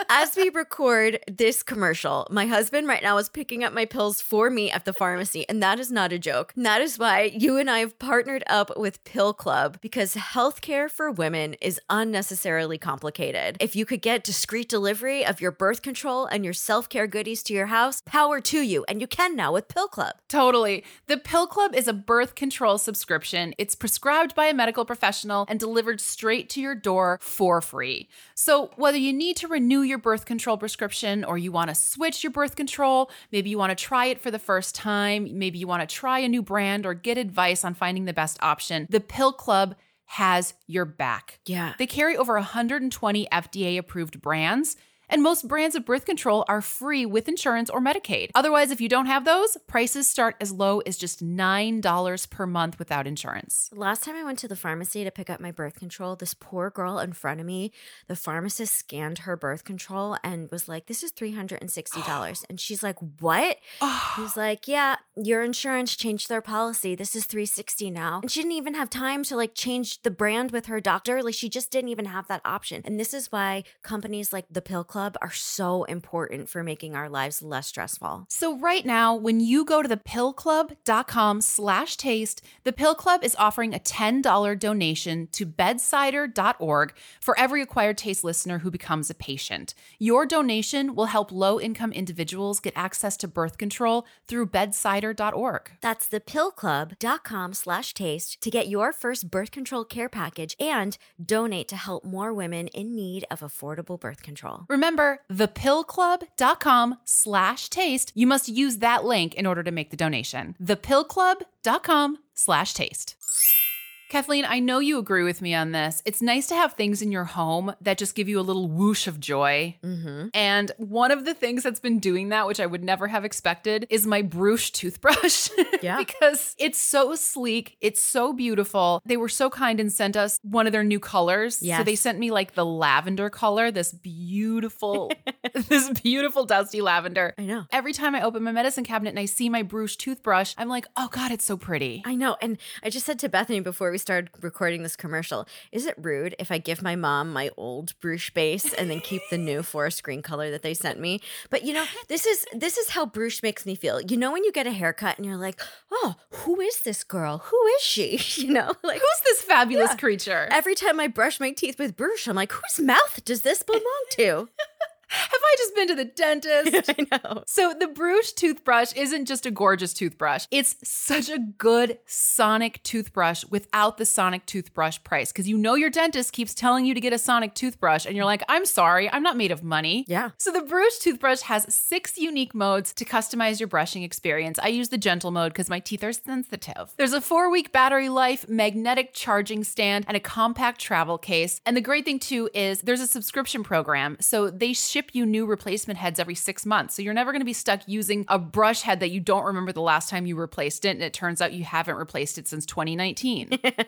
As we record this commercial, my husband right now is picking up my pills for me at the pharmacy, and that is not a joke. And that is why you and I have partnered up with Pill Club, because healthcare for women is unnecessarily complicated. If you could get discreet delivery of your birth control and your self-care goodies to your house, power to you, and you can now with Pill Club. Totally. The Pill Club is a birth control subscription. It's prescribed by a medical professional and delivered straight to your door for free. So whether you need to renew your birth control prescription or you want to switch your birth control, maybe you want to try it for the first time, maybe you want to try a new brand or get advice on finding the best option, the Pill Club has your back. Yeah. They carry over one hundred twenty F D A-approved brands, and most brands of birth control are free with insurance or Medicaid. Otherwise, if you don't have those, prices start as low as just nine dollars per month without insurance. Last time I went to the pharmacy to pick up my birth control, this poor girl in front of me, the pharmacist scanned her birth control and was like, this is three hundred sixty dollars. And she's like, what? He's like, yeah, your insurance changed their policy. This is three hundred sixty dollars now. And she didn't even have time to like change the brand with her doctor. Like she just didn't even have that option. And this is why companies like the Pill Club are so important for making our lives less stressful. So right now, when you go to the pillclub.com slash taste, the Pill Club is offering a ten dollars donation to bedsider dot org for every Acquired Taste listener who becomes a patient. Your donation will help low-income individuals get access to birth control through bedsider dot org. That's the pillclub.com slash taste to get your first birth control care package and donate to help more women in need of affordable birth control. Remember, thepillclub.com slash taste. You must use that link in order to make the donation. Thepillclub.com slash taste. Kathleen, I know you agree with me on this. It's nice to have things in your home that just give you a little whoosh of joy. Mm-hmm. And one of the things that's been doing that, which I would never have expected, is my Bruche toothbrush. Yeah. Because it's so sleek. It's so beautiful. They were so kind and sent us one of their new colors. Yes. So they sent me like the lavender color, this beautiful, this beautiful dusty lavender. I know. Every time I open my medicine cabinet and I see my Bruche toothbrush, I'm like, oh God, it's so pretty. I know. And I just said to Bethany before we started recording this commercial, is it rude if I give my mom my old Bruche base and then keep the new forest green color that they sent me? But you know, this is this is how Bruche makes me feel. You know when you get a haircut and you're like, oh, who is this girl? Who is she? You know, like Who's this fabulous Yeah. creature? every time I brush my teeth with Bruche, I'm like, whose mouth does this belong to? Have I just been to the dentist? I know. So the Bruche toothbrush isn't just a gorgeous toothbrush. It's such a good sonic toothbrush without the sonic toothbrush price. Because you know your dentist keeps telling you to get a sonic toothbrush and you're like, I'm sorry, I'm not made of money. Yeah. So the Bruche toothbrush has six unique modes to customize your brushing experience. I use the gentle mode because my teeth are sensitive. There's a four-week battery life, magnetic charging stand, and a compact travel case. And the great thing too is there's a subscription program. So they ship you new replacement heads every six months. So you're never going to be stuck using a brush head that you don't remember the last time you replaced it. And it turns out you haven't replaced it since twenty nineteen.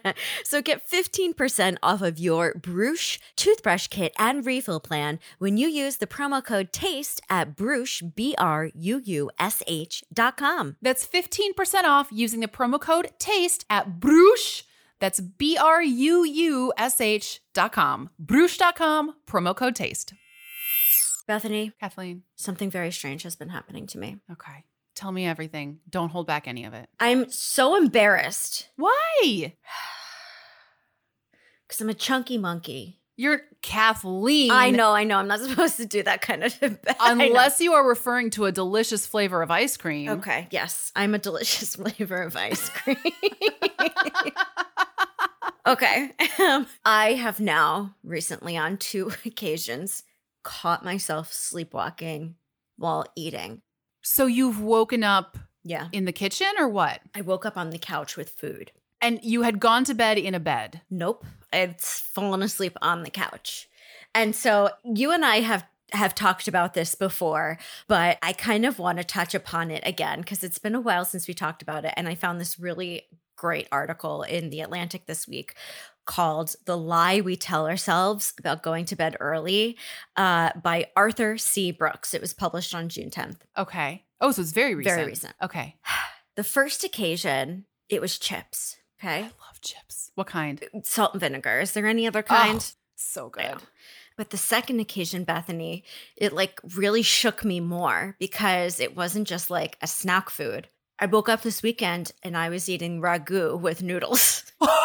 So get fifteen percent off of your Bruche toothbrush kit and refill plan when you use the promo code TASTE at Bruche, B R U U S H dot com. That's fifteen percent off using the promo code TASTE at Bruche. That's B R U U S H dot com. Bruche dot com, promo code TASTE. Bethany, Kathleen. something very strange has been happening to me. Okay. Tell me everything. Don't hold back any of it. I'm so embarrassed Why? because I'm a chunky monkey. You're Kathleen. I know, I know. I'm not supposed to do that kind of I know. Unless you are referring to a delicious flavor of ice cream. Okay, yes. I'm a delicious flavor of ice cream. Okay. Um, I have now recently on two occasions caught myself sleepwalking while eating. So you've woken up Yeah. in the kitchen or what? I woke up on the couch with food. And you had gone to bed in a bed. Nope. I'd fallen asleep on the couch. And so you and I have have talked about this before, but I kind of want to touch upon it again because it's been a while since we talked about it. And I found this really great article in The Atlantic this week called The Lie We Tell Ourselves About Going to Bed Early uh, by Arthur C. Brooks. It was published on June tenth. Okay. Oh, so it's very recent. Very recent. Okay. The first occasion, it was chips. I Okay. love chips. What kind? Salt and vinegar. Is there any other kind? Oh, so good. Yeah. But the second occasion, Bethany, it like really shook me more because it wasn't just like a snack food. I woke up this weekend and I was eating ragu with noodles.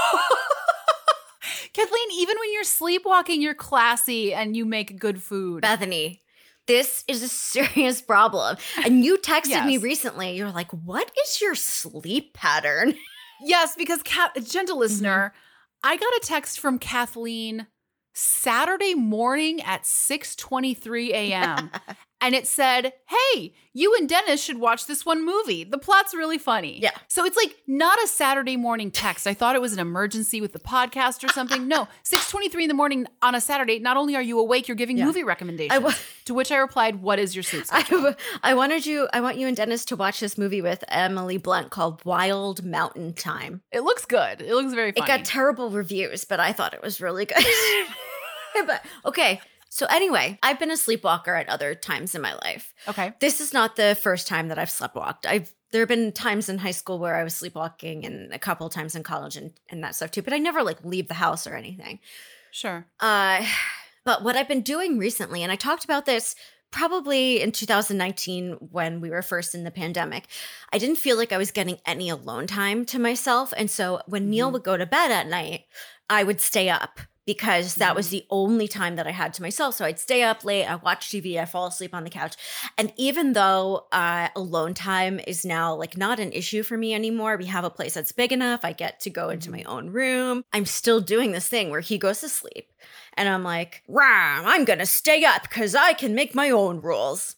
Kathleen, even when you're sleepwalking, you're classy and you make good food. Bethany, this is a serious problem. And you texted Yes. me recently. You're like, what is your sleep pattern? Yes, because, Kat, gentle listener, I got a text from Kathleen Saturday morning at six twenty-three a.m. and it said, hey, you and Dennis should watch this one movie. The plot's really funny. Yeah. So it's like not a Saturday morning text. I thought it was an emergency with the podcast or something. No, six twenty-three in the morning on a Saturday, not only are you awake, you're giving Yeah. movie recommendations. I wa- to which I replied, what is your sleep schedule? I, I wanted you, I want you and Dennis to watch this movie with Emily Blunt called Wild Mountain Time. It looks good. It looks very funny. It got terrible reviews, but I thought it was really good. But okay. So anyway, I've been a sleepwalker at other times in my life. Okay. This is not the first time that I've sleptwalked. I've there have been times in high school where I was sleepwalking and a couple of times in college and, and that stuff too, but I never like leave the house or anything. Sure. Uh, but what I've been doing recently, and I talked about this probably in two thousand nineteen when we were first in the pandemic, I didn't feel like I was getting any alone time to myself. And so when Mm-hmm. Neil would go to bed at night, I would stay up because that was the only time that I had to myself. So I'd stay up late, I watch T V, I fall asleep on the couch. And even though uh, alone time is now like not an issue for me anymore, we have a place that's big enough, I get to go into my own room, I'm still doing this thing where he goes to sleep. And I'm like, rah, I'm going to stay up because I can make my own rules.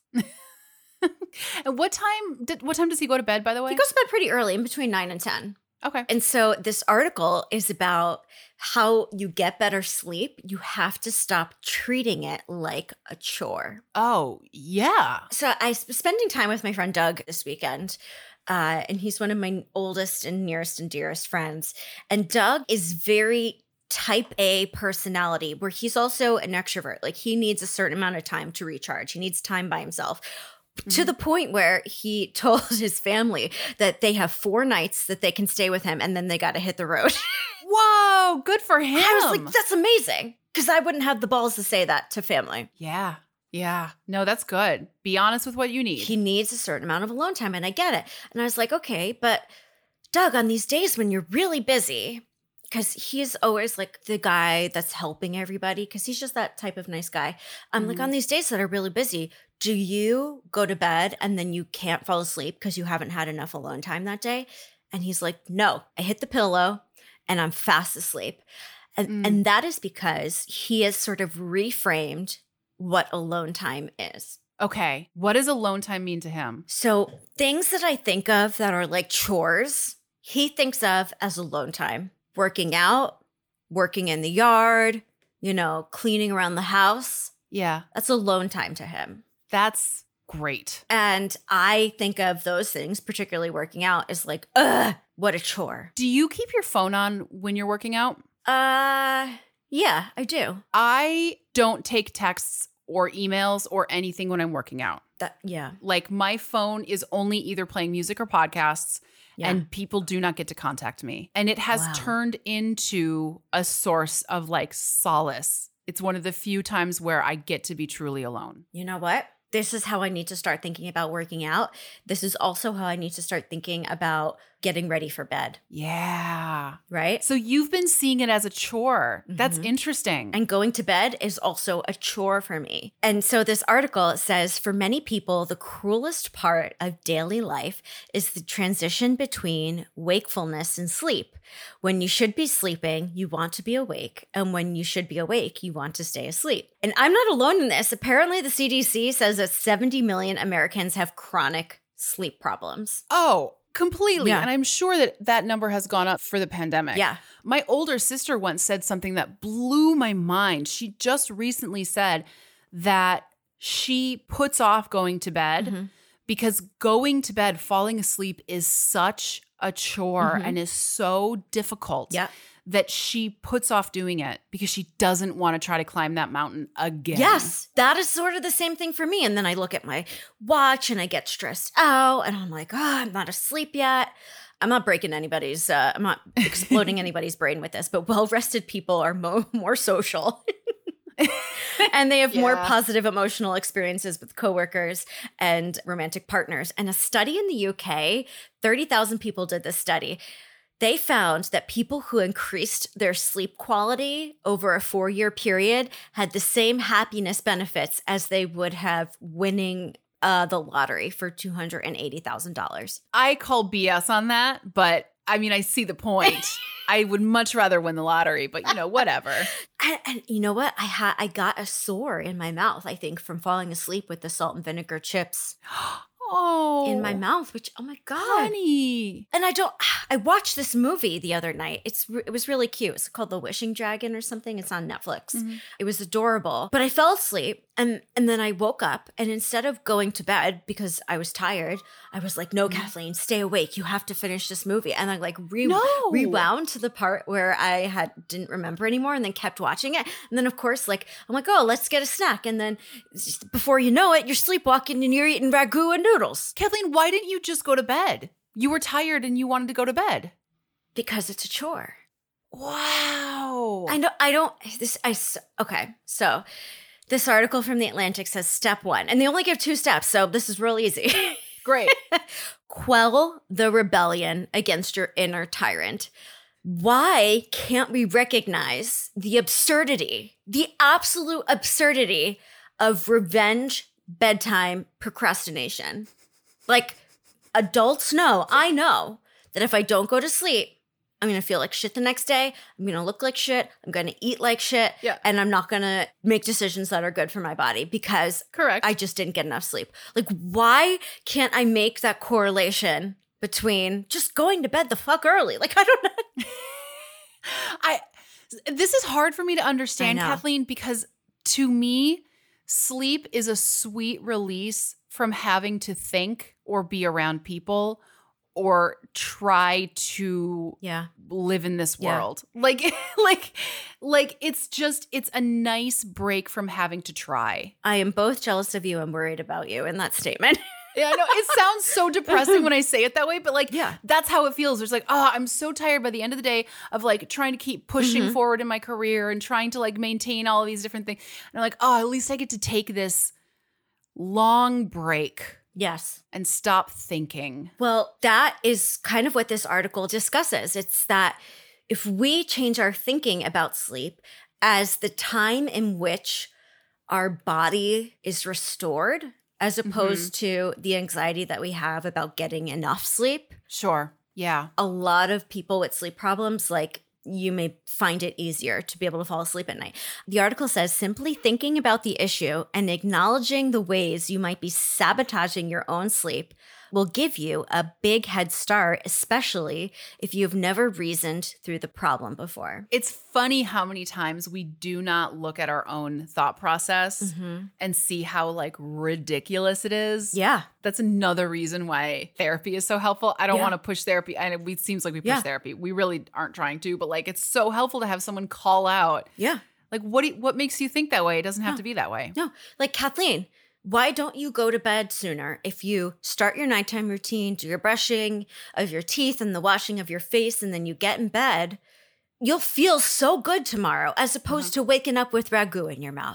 And what time did what time does he go to bed, by the way? He goes to bed pretty early, in between nine and ten. Okay. And so this article is about how you get better sleep. You have to stop treating it like a chore. Oh, yeah. So I was spending time with my friend Doug this weekend. Uh, and he's one of my oldest and nearest and dearest friends. And Doug is very type A personality where he's also an extrovert. Like he needs a certain amount of time to recharge. He needs time by himself. To the point where he told his family that they have four nights that they can stay with him and then they got to hit the road. Whoa, good for him. I was like, that's amazing. Because I wouldn't have the balls to say that to family. yeah. Yeah. No, that's good. Be honest with what you need. He needs a certain amount of alone time, and I get it. And I was like, okay, but Doug, on these days when you're really busy, because he's always like the guy that's helping everybody, because he's just that type of nice guy. I'm like, on these days that are really busy, do you go to bed and then you can't fall asleep because you haven't had enough alone time that day? And he's like, no, I hit the pillow and I'm fast asleep. And, Mm. and that is because he has sort of reframed what alone time is. Okay. What does alone time mean to him? So things that I think of that are like chores, he thinks of as alone time. Working out, working in the yard, you know, cleaning around the house. Yeah. That's alone time to him. That's great. And I think of those things, particularly working out, as like, ugh, what a chore. Do you keep your phone on when you're working out? Uh, yeah, I do. I don't take texts or emails or anything when I'm working out. That, yeah. Like my phone is only either playing music or podcasts. Yeah. And people do not get to contact me. And it has Wow. turned into a source of like solace. It's one of the few times where I get to be truly alone. You know what? This is how I need to start thinking about working out. This is also how I need to start thinking about getting ready for bed, Yeah. right? So you've been seeing it as a chore. That's Mhm. interesting. And going to bed is also a chore for me. And so this article says, for many people, the cruelest part of daily life is the transition between wakefulness and sleep. When you should be sleeping, you want to be awake. And when you should be awake, you want to stay asleep. And I'm not alone in this. Apparently, the C D C says that seventy million Americans have chronic sleep problems. oh, completely. Yeah. And I'm sure that that number has gone up for the pandemic. Yeah. My older sister once said something that blew my mind. She just recently said that she puts off going to bed Mhm. because going to bed, falling asleep is such a chore Mhm. and is so difficult Yeah. that she puts off doing it because she doesn't want to try to climb that mountain again. Yes, that is sort of the same thing for me. And then I look at my watch and I get stressed out and I'm like, oh, I'm not asleep yet. I'm not breaking anybody's, uh, I'm not exploding anybody's brain with this, but well-rested people are mo- more social. And they have more Yeah. positive emotional experiences with coworkers and romantic partners. And a study in the U K, thirty thousand people did this study. They found that people who increased their sleep quality over a four-year period had the same happiness benefits as they would have winning uh, the lottery for two hundred eighty thousand dollars. I call B S on that, but I mean, I see the point. I would much rather win the lottery, but you know, whatever. And, and you know what? I had I got a sore in my mouth, I think, from falling asleep with the salt and vinegar chips Oh, in my mouth, which, oh my God. honey. And I don't, I watched this movie the other night. It's It was really cute. It's called The Wishing Dragon or something. It's on Netflix. Mm-hmm. It was adorable. But I fell asleep and, and then I woke up, and instead of going to bed because I was tired, I was like, no, Kathleen, stay awake. You have to finish this movie. And I like re- No. rewound to the part where I had didn't remember anymore and then kept watching it. And then, of course, like, I'm like, oh, let's get a snack. And then before you know it, you're sleepwalking and you're eating ragu and noodles. Kathleen, why didn't you just go to bed? You were tired and you wanted to go to bed. Because it's a chore. Wow. I know. I don't. This. I. s- Okay. So, this article from the Atlantic says step one, and they only give two steps, so this is real easy. Great. Quell the rebellion against your inner tyrant. Why can't we recognize the absurdity, the absolute absurdity of revenge bedtime procrastination? Like, adults know, I know that if I don't go to sleep, I'm going to feel like shit the next day. I'm going to look like shit. I'm going to eat like shit. Yeah. And I'm not going to make decisions that are good for my body because Correct. I just didn't get enough sleep. Like, why can't I make that correlation between just going to bed the fuck early? Like, I don't know. I this is hard for me to understand, I know. Kathleen, because to me, sleep is a sweet release from having to think or be around people or try to Yeah. live in this Yeah. world. Like like like it's just it's a nice break from having to try. I am both jealous of you and worried about you in that statement. Yeah, I know it sounds so depressing when I say it that way, but like, Yeah. that's how it feels. There's like, oh, I'm so tired by the end of the day of like trying to keep pushing Mm-hmm. forward in my career and trying to like maintain all of these different things. And I'm like, oh, at least I get to take this long break Yes. and stop thinking. Well, that is kind of what this article discusses. It's that if we change our thinking about sleep as the time in which our body is restored, as opposed to the anxiety that we have about getting enough sleep, Sure. Yeah. a lot of people with sleep problems, like, you may find it easier to be able to fall asleep at night. The article says simply thinking about the issue and acknowledging the ways you might be sabotaging your own sleep will give you a big head start, especially if you've never reasoned through the problem before. It's funny how many times we do not look at our own thought process and see how like ridiculous it is. Yeah. That's another reason why therapy is so helpful. I don't Yeah. want to push therapy. And it seems like we push Yeah. therapy. We really aren't trying to, but like it's so helpful to have someone call out. Yeah. Like what do you- what makes you think that way? It doesn't have No. to be that way. No, like Kathleen, why don't you go to bed sooner if you start your nighttime routine, do your brushing of your teeth and the washing of your face, and then you get in bed? You'll feel so good tomorrow as opposed to waking up with ragu in your mouth.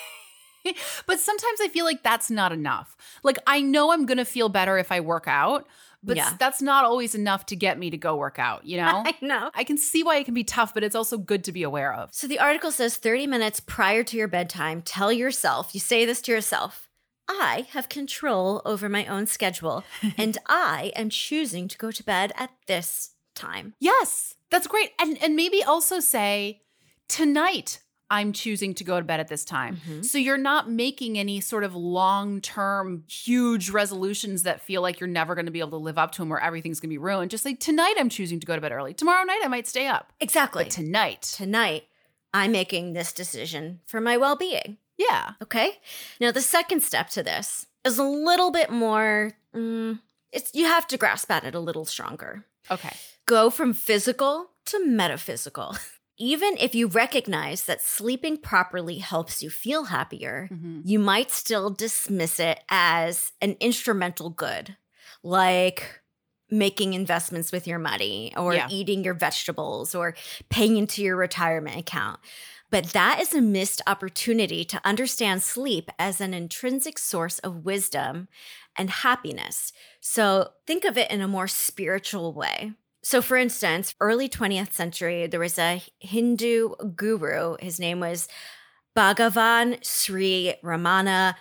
But sometimes I feel like that's not enough. Like I know I'm going to feel better if I work out, but Yeah. that's not always enough to get me to go work out, you know? I know. I can see why it can be tough, but it's also good to be aware of. So the article says thirty minutes prior to your bedtime, tell yourself, you say this to yourself, I have control over my own schedule and I am choosing to go to bed at this time. Yes, that's great. And and maybe also say, tonight I'm choosing to go to bed at this time. Mm-hmm. So you're not making any sort of long-term huge resolutions that feel like you're never going to be able to live up to them or everything's going to be ruined. Just say, tonight I'm choosing to go to bed early. Tomorrow night I might stay up. Exactly. But tonight, Tonight, I'm making this decision for my well-being. yeah. Okay. Now, the second step to this is a little bit more, mm, it's you have to grasp at it a little stronger. Okay. Go from physical to metaphysical. Even if you recognize that sleeping properly helps you feel happier, Mm-hmm. you might still dismiss it as an instrumental good, like making investments with your money or Yeah. eating your vegetables or paying into your retirement account. But that is a missed opportunity to understand sleep as an intrinsic source of wisdom and happiness. So think of it in a more spiritual way. So for instance, early twentieth century, there was a Hindu guru. His name was Bhagavan Sri Ramana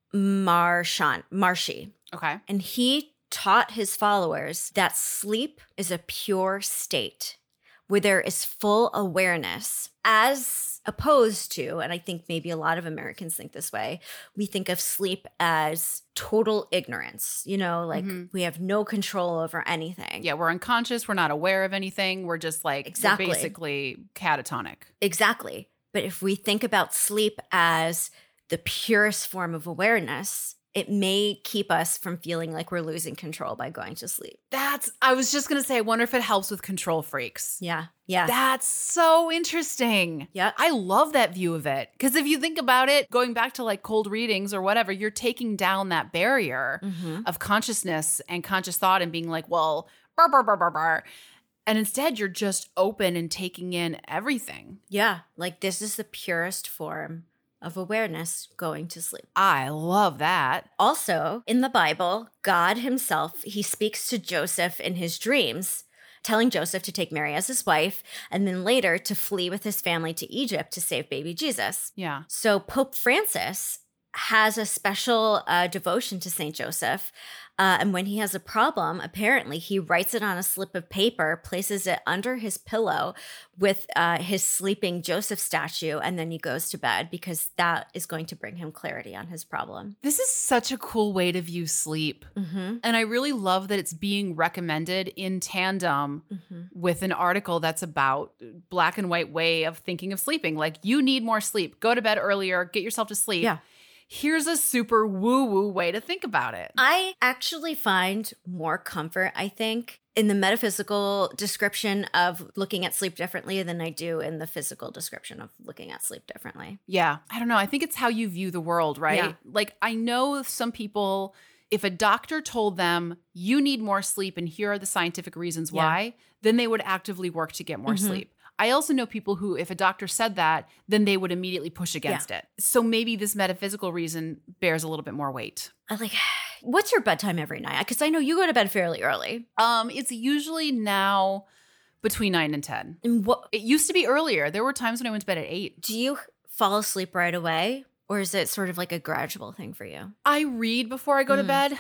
Marshan, Marshi. Okay. And he taught his followers that sleep is a pure state where there is full awareness, as opposed to, and I think maybe a lot of Americans think this way, we think of sleep as total ignorance. You know, like Mhm. we have no control over anything. Yeah, we're unconscious. We're not aware of anything. We're just like Exactly. we're basically catatonic. Exactly. But if we think about sleep as the purest form of awareness, it may keep us from feeling like we're losing control by going to sleep. That's, I was just going to say, I wonder if it helps with control freaks. Yeah. Yeah. That's so interesting. Yeah. I love that view of it. Because if you think about it, going back to like cold readings or whatever, you're taking down that barrier Mm-hmm. of consciousness and conscious thought and being like, well, burr, burr, burr, burr, burr. And instead, you're just open and taking in everything. Yeah. Like this is the purest form of awareness, going to sleep. I love that. Also, in the Bible, God himself, he speaks to Joseph in his dreams, telling Joseph to take Mary as his wife, and then later to flee with his family to Egypt to save baby Jesus. Yeah. So Pope Francis has a special uh, devotion to Saint Joseph. Uh, and when he has a problem, apparently he writes it on a slip of paper, places it under his pillow with uh, his sleeping Joseph statue, and then he goes to bed because that is going to bring him clarity on his problem. This is such a cool way to view sleep. Mm-hmm. And I really love that it's being recommended in tandem Mm-hmm. with an article that's about black and white way of thinking of sleeping. Like, you need more sleep. Go to bed earlier. Get yourself to sleep. Yeah. Here's a super woo-woo way to think about it. I actually find more comfort, I think, in the metaphysical description of looking at sleep differently than I do in the physical description of looking at sleep differently. Yeah. I don't know. I think it's how you view the world, right? Yeah. Like, I know some people, if a doctor told them you need more sleep and here are the scientific reasons Yeah. why, then they would actively work to get more Mhm. sleep. I also know people who, if a doctor said that, then they would immediately push against it. So maybe this metaphysical reason bears a little bit more weight. I like, what's your bedtime every night? Because I know you go to bed fairly early. Um, it's usually now between nine and ten. And what It used to be earlier. There were times when I went to bed at eight. do you fall asleep right away, or is it sort of like a gradual thing for you? I read before I go to Mm. bed.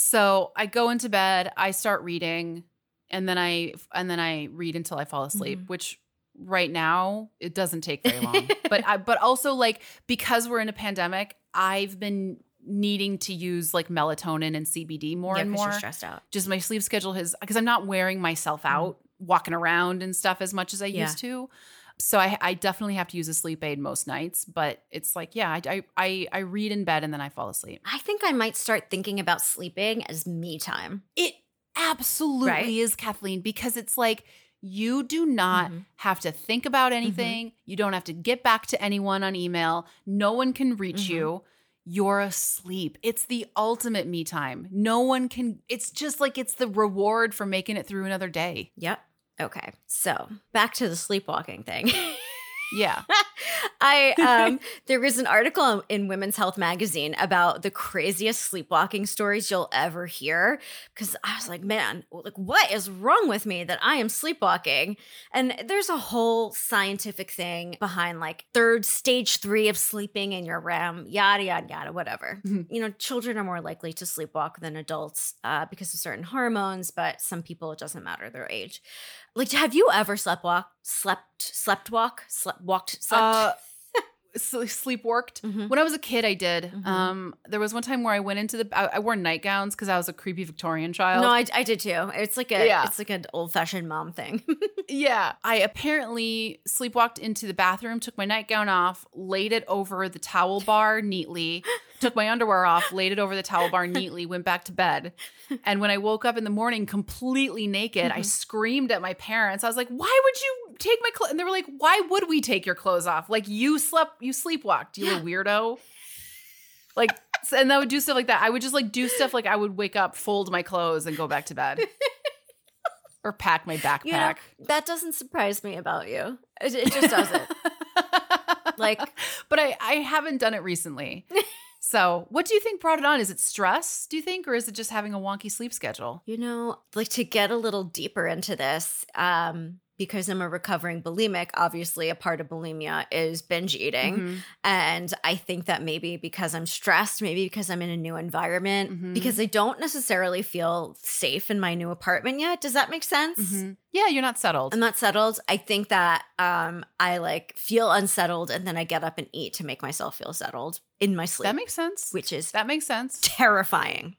So I go into bed, I start reading, and then I and then I read until I fall asleep, Mhm. which right now it doesn't take very long. but I but also, like, because we're in a pandemic, I've been needing to use like melatonin and C B D more Yeah, and 'cause more. you're stressed out. Just my sleep schedule has, because I'm not wearing myself out walking around and stuff as much as I Yeah. used to. So I, I definitely have to use a sleep aid most nights. But it's like, yeah, I, I I read in bed and then I fall asleep. I think I might start thinking about sleeping as me time. It absolutely Right? is, Kathleen, because it's like you do not Mhm. have to think about anything. You don't have to get back to anyone on email. No one can reach Mhm. you. You're asleep. It's the ultimate me time. No one can, it's just like it's the reward for making it through another day. Yep. Okay. So back to the sleepwalking thing. Yeah. I um there was an article in Women's Health magazine about the craziest sleepwalking stories you'll ever hear, because I was like, man, like what is wrong with me that I am sleepwalking? And there's a whole scientific thing behind like third stage three of sleeping in your R E M, yada yada yada, whatever. Mhm. You know, children are more likely to sleepwalk than adults uh, because of certain hormones, but some people it doesn't matter their age. Like, have you ever slept walk, slept, slept walk, slept, walked, slept? Uh, s- sleep worked. Mhm. When I was a kid, I did. Mhm. Um, there was one time where I went into the, I, I wore nightgowns because I was a creepy Victorian child. No, I, I did too. It's like a, Yeah. it's like an old fashioned mom thing. Yeah. I apparently sleepwalked into the bathroom, took my nightgown off, laid it over the towel bar neatly, took my underwear off, laid it over the towel bar neatly, went back to bed. And when I woke up in the morning completely naked, I Mhm. screamed at my parents. I was like, why would you take my clothes? And they were like, why would we take your clothes off? Like, you slept, you sleepwalked, you little weirdo. Like, s- and I would do stuff like that. I would just like do stuff like I would wake up, fold my clothes, and go back to bed. Or pack my backpack. You know, that doesn't surprise me about you. It, it just doesn't. Like, but I, I haven't done it recently. So what do you think brought it on? Is it stress, do you think? Or is it just having a wonky sleep schedule? you know, like to get a little deeper into this, um, because I'm a recovering bulimic, obviously a part of bulimia is binge eating. Mm-hmm. And I think that maybe because I'm stressed, maybe because I'm in a new environment, Mhm. because I don't necessarily feel safe in my new apartment yet. Does that make sense? Mm-hmm. Yeah, you're not settled. I'm not settled. I think that um, I like feel unsettled and then I get up and eat to make myself feel settled in my sleep. That makes sense. Which is That makes sense. terrifying.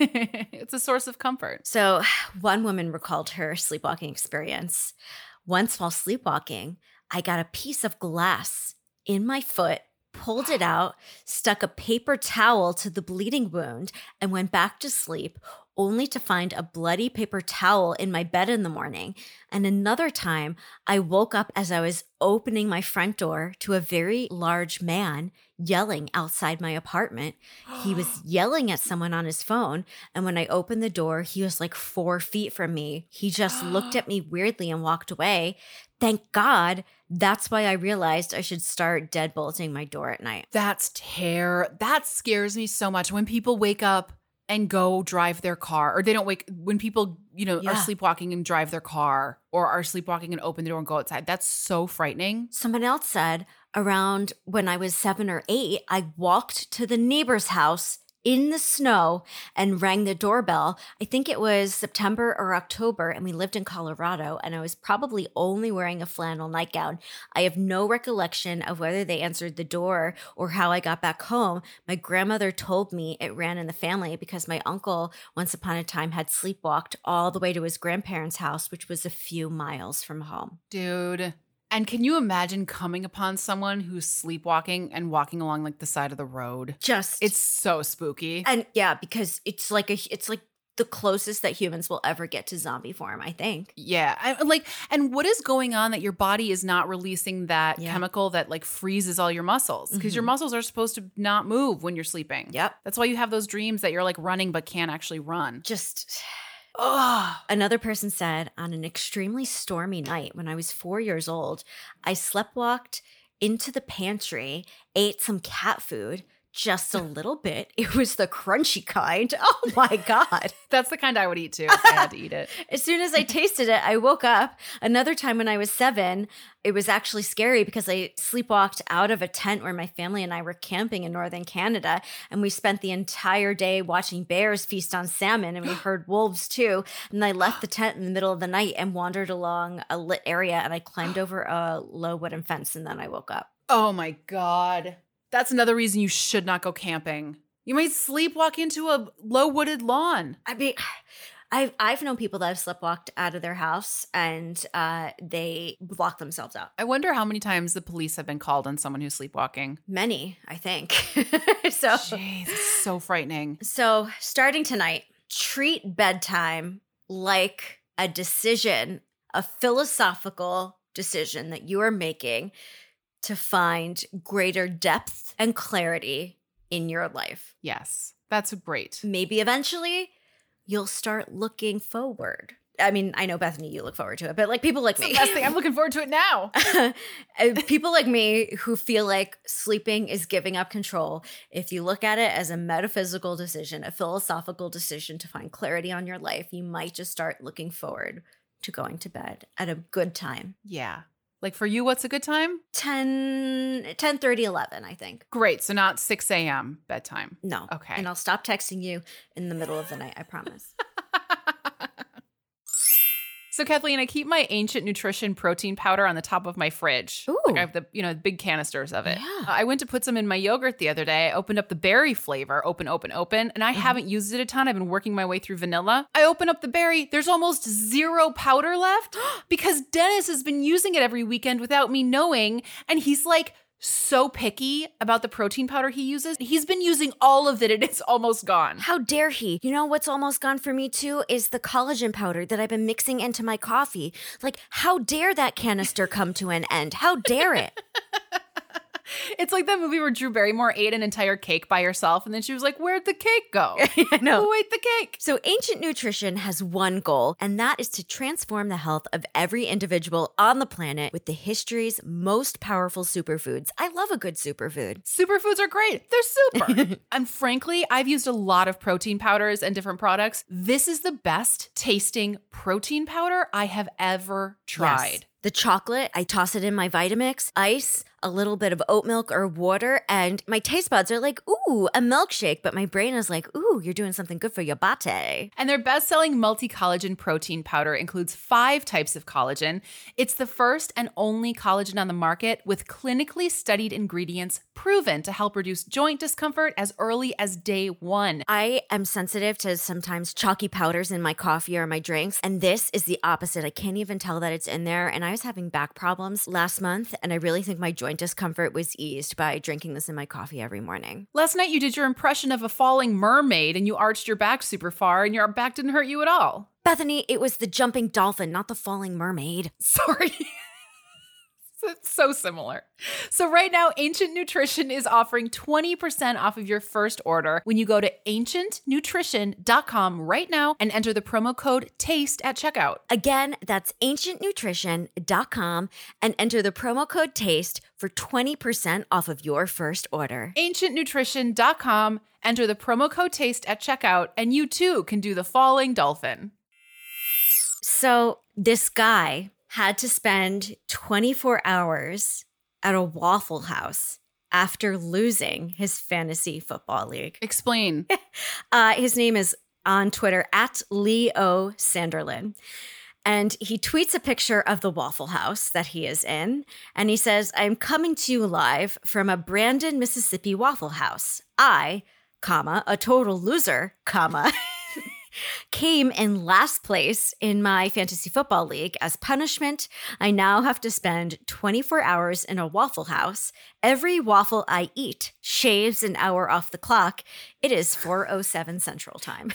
It's a source of comfort. So, one woman recalled her sleepwalking experience. Once while sleepwalking, I got a piece of glass in my foot, pulled it out, stuck a paper towel to the bleeding wound, and went back to sleep, only to find a bloody paper towel in my bed in the morning. And another time, I woke up as I was opening my front door to a very large man yelling outside my apartment. He was yelling at someone on his phone. And when I opened the door, he was like four feet from me. He just looked at me weirdly and walked away. Thank God. That's why I realized I should start deadbolting my door at night. That's terror. That scares me so much when people wake up and go drive their car, or they don't wake, when people, you know, Yeah. are sleepwalking and drive their car, or are sleepwalking and open the door and go outside. That's so frightening. Someone else said around when I was seven or eight, I walked to the neighbor's house in the snow and rang the doorbell. I think it was September or October, and we lived in Colorado, and I was probably only wearing a flannel nightgown. I have no recollection of whether they answered the door or how I got back home. My grandmother told me it ran in the family because my uncle once upon a time had sleepwalked all the way to his grandparents' house, which was a few miles from home. Dude. And can you imagine coming upon someone who's sleepwalking and walking along like the side of the road? Just It's so spooky. And yeah, because it's like a it's like the closest that humans will ever get to zombie form, I think. Yeah. I, like, and what is going on that your body is not releasing that Yeah. chemical that like freezes all your muscles? Because your Mhm. muscles are supposed to not move when you're sleeping. Yep. That's why you have those dreams that you're like running but can't actually run. Just Ugh. another person said on an extremely stormy night when I was four years old, I sleptwalked into the pantry, ate some cat food, just a little bit. It was the crunchy kind. Oh my God. That's the kind I would eat too if I had to eat it. As soon as I tasted it, I woke up. Another time when I was seven, it was actually scary because I sleepwalked out of a tent where my family and I were camping in northern Canada. And we spent the entire day watching bears feast on salmon, and we heard wolves too. And I left the tent in the middle of the night and wandered along a lit area, and I climbed over a low wooden fence, and then I woke up. Oh my God. That's another reason you should not go camping. You might sleepwalk into a low wooded lawn. I mean, I've I've known people that have sleptwalked out of their house and uh, they lock themselves out. I wonder how many times the police have been called on someone who's sleepwalking. Many, I think. so, Jeez, it's so frightening. so starting tonight, treat bedtime like a decision, a philosophical decision that you are making to find greater depth and clarity in your life. Yes, that's great. Maybe eventually you'll start looking forward. I mean, I know, Bethany, you look forward to it, but like people like me. Best thing. I'm looking forward to it now. People like me who feel like sleeping is giving up control, if you look at it as a metaphysical decision, a philosophical decision to find clarity on your life, you might just start looking forward to going to bed at a good time. Yeah. Like for you, what's a good time? ten, ten thirty, eleven, I think. Great. So not six a.m. bedtime. No. Okay. And I'll stop texting you in the middle of the night, I promise. So Kathleen, I keep my Ancient Nutrition protein powder on the top of my fridge. Ooh. Like I have the, you know, big canisters of it. Yeah. I went to put some in my yogurt the other day. I opened up the berry flavor, open, open, open, and I Mm-hmm. haven't used it a ton. I've been working my way through vanilla. I open up the berry. There's almost zero powder left because Dennis has been using it every weekend without me knowing. And he's like so picky about the protein powder he uses. He's been using all of it and it's almost gone. How dare he? You know what's almost gone for me too is the collagen powder that I've been mixing into my coffee. Like, how dare that canister come to an end? How dare it? It's like that movie where Drew Barrymore ate an entire cake by herself, and then she was like, where'd the cake go? I know. Who ate the cake? So Ancient Nutrition has one goal, and that is to transform the health of every individual on the planet with the history's most powerful superfoods. I love a good superfood. Superfoods are great. They're super. And frankly, I've used a lot of protein powders and different products. This is the best tasting protein powder I have ever tried. Yes. The chocolate, I toss it in my Vitamix, ice, a little bit of oat milk or water, and my taste buds are like, ooh, a milkshake, but my brain is like, ooh, you're doing something good for your body. And their best-selling multi-collagen protein powder includes five types of collagen. It's the first and only collagen on the market with clinically studied ingredients proven to help reduce joint discomfort as early as day one. I am sensitive to sometimes chalky powders in my coffee or my drinks, and this is the opposite. I can't even tell that it's in there, and I was having back problems last month, and I really think my joint discomfort was eased by drinking this in my coffee every morning. Last night you did your impression of a falling mermaid and you arched your back super far and your back didn't hurt you at all. Bethany, it was the jumping dolphin, not the falling mermaid. Sorry. It's so similar. So right now, Ancient Nutrition is offering twenty percent off of your first order when you go to ancient nutrition dot com right now and enter the promo code TASTE at checkout. Again, that's ancient nutrition dot com and enter the promo code TASTE for twenty percent off of your first order. ancient nutrition dot com, enter the promo code TASTE at checkout, and you too can do the falling dolphin. So this guy had to spend twenty-four hours at a Waffle House after losing his fantasy football league. Explain. uh, his name is on Twitter at Leo Sanderlin. And he tweets a picture of the Waffle House that he is in. And he says, I'm coming to you live from a Brandon, Mississippi Waffle House. I, comma, a total loser, comma, came in last place in my fantasy football league. As punishment, I now have to spend twenty-four hours in a Waffle House. Every waffle I eat shaves an hour off the clock. It is four oh seven Central Time.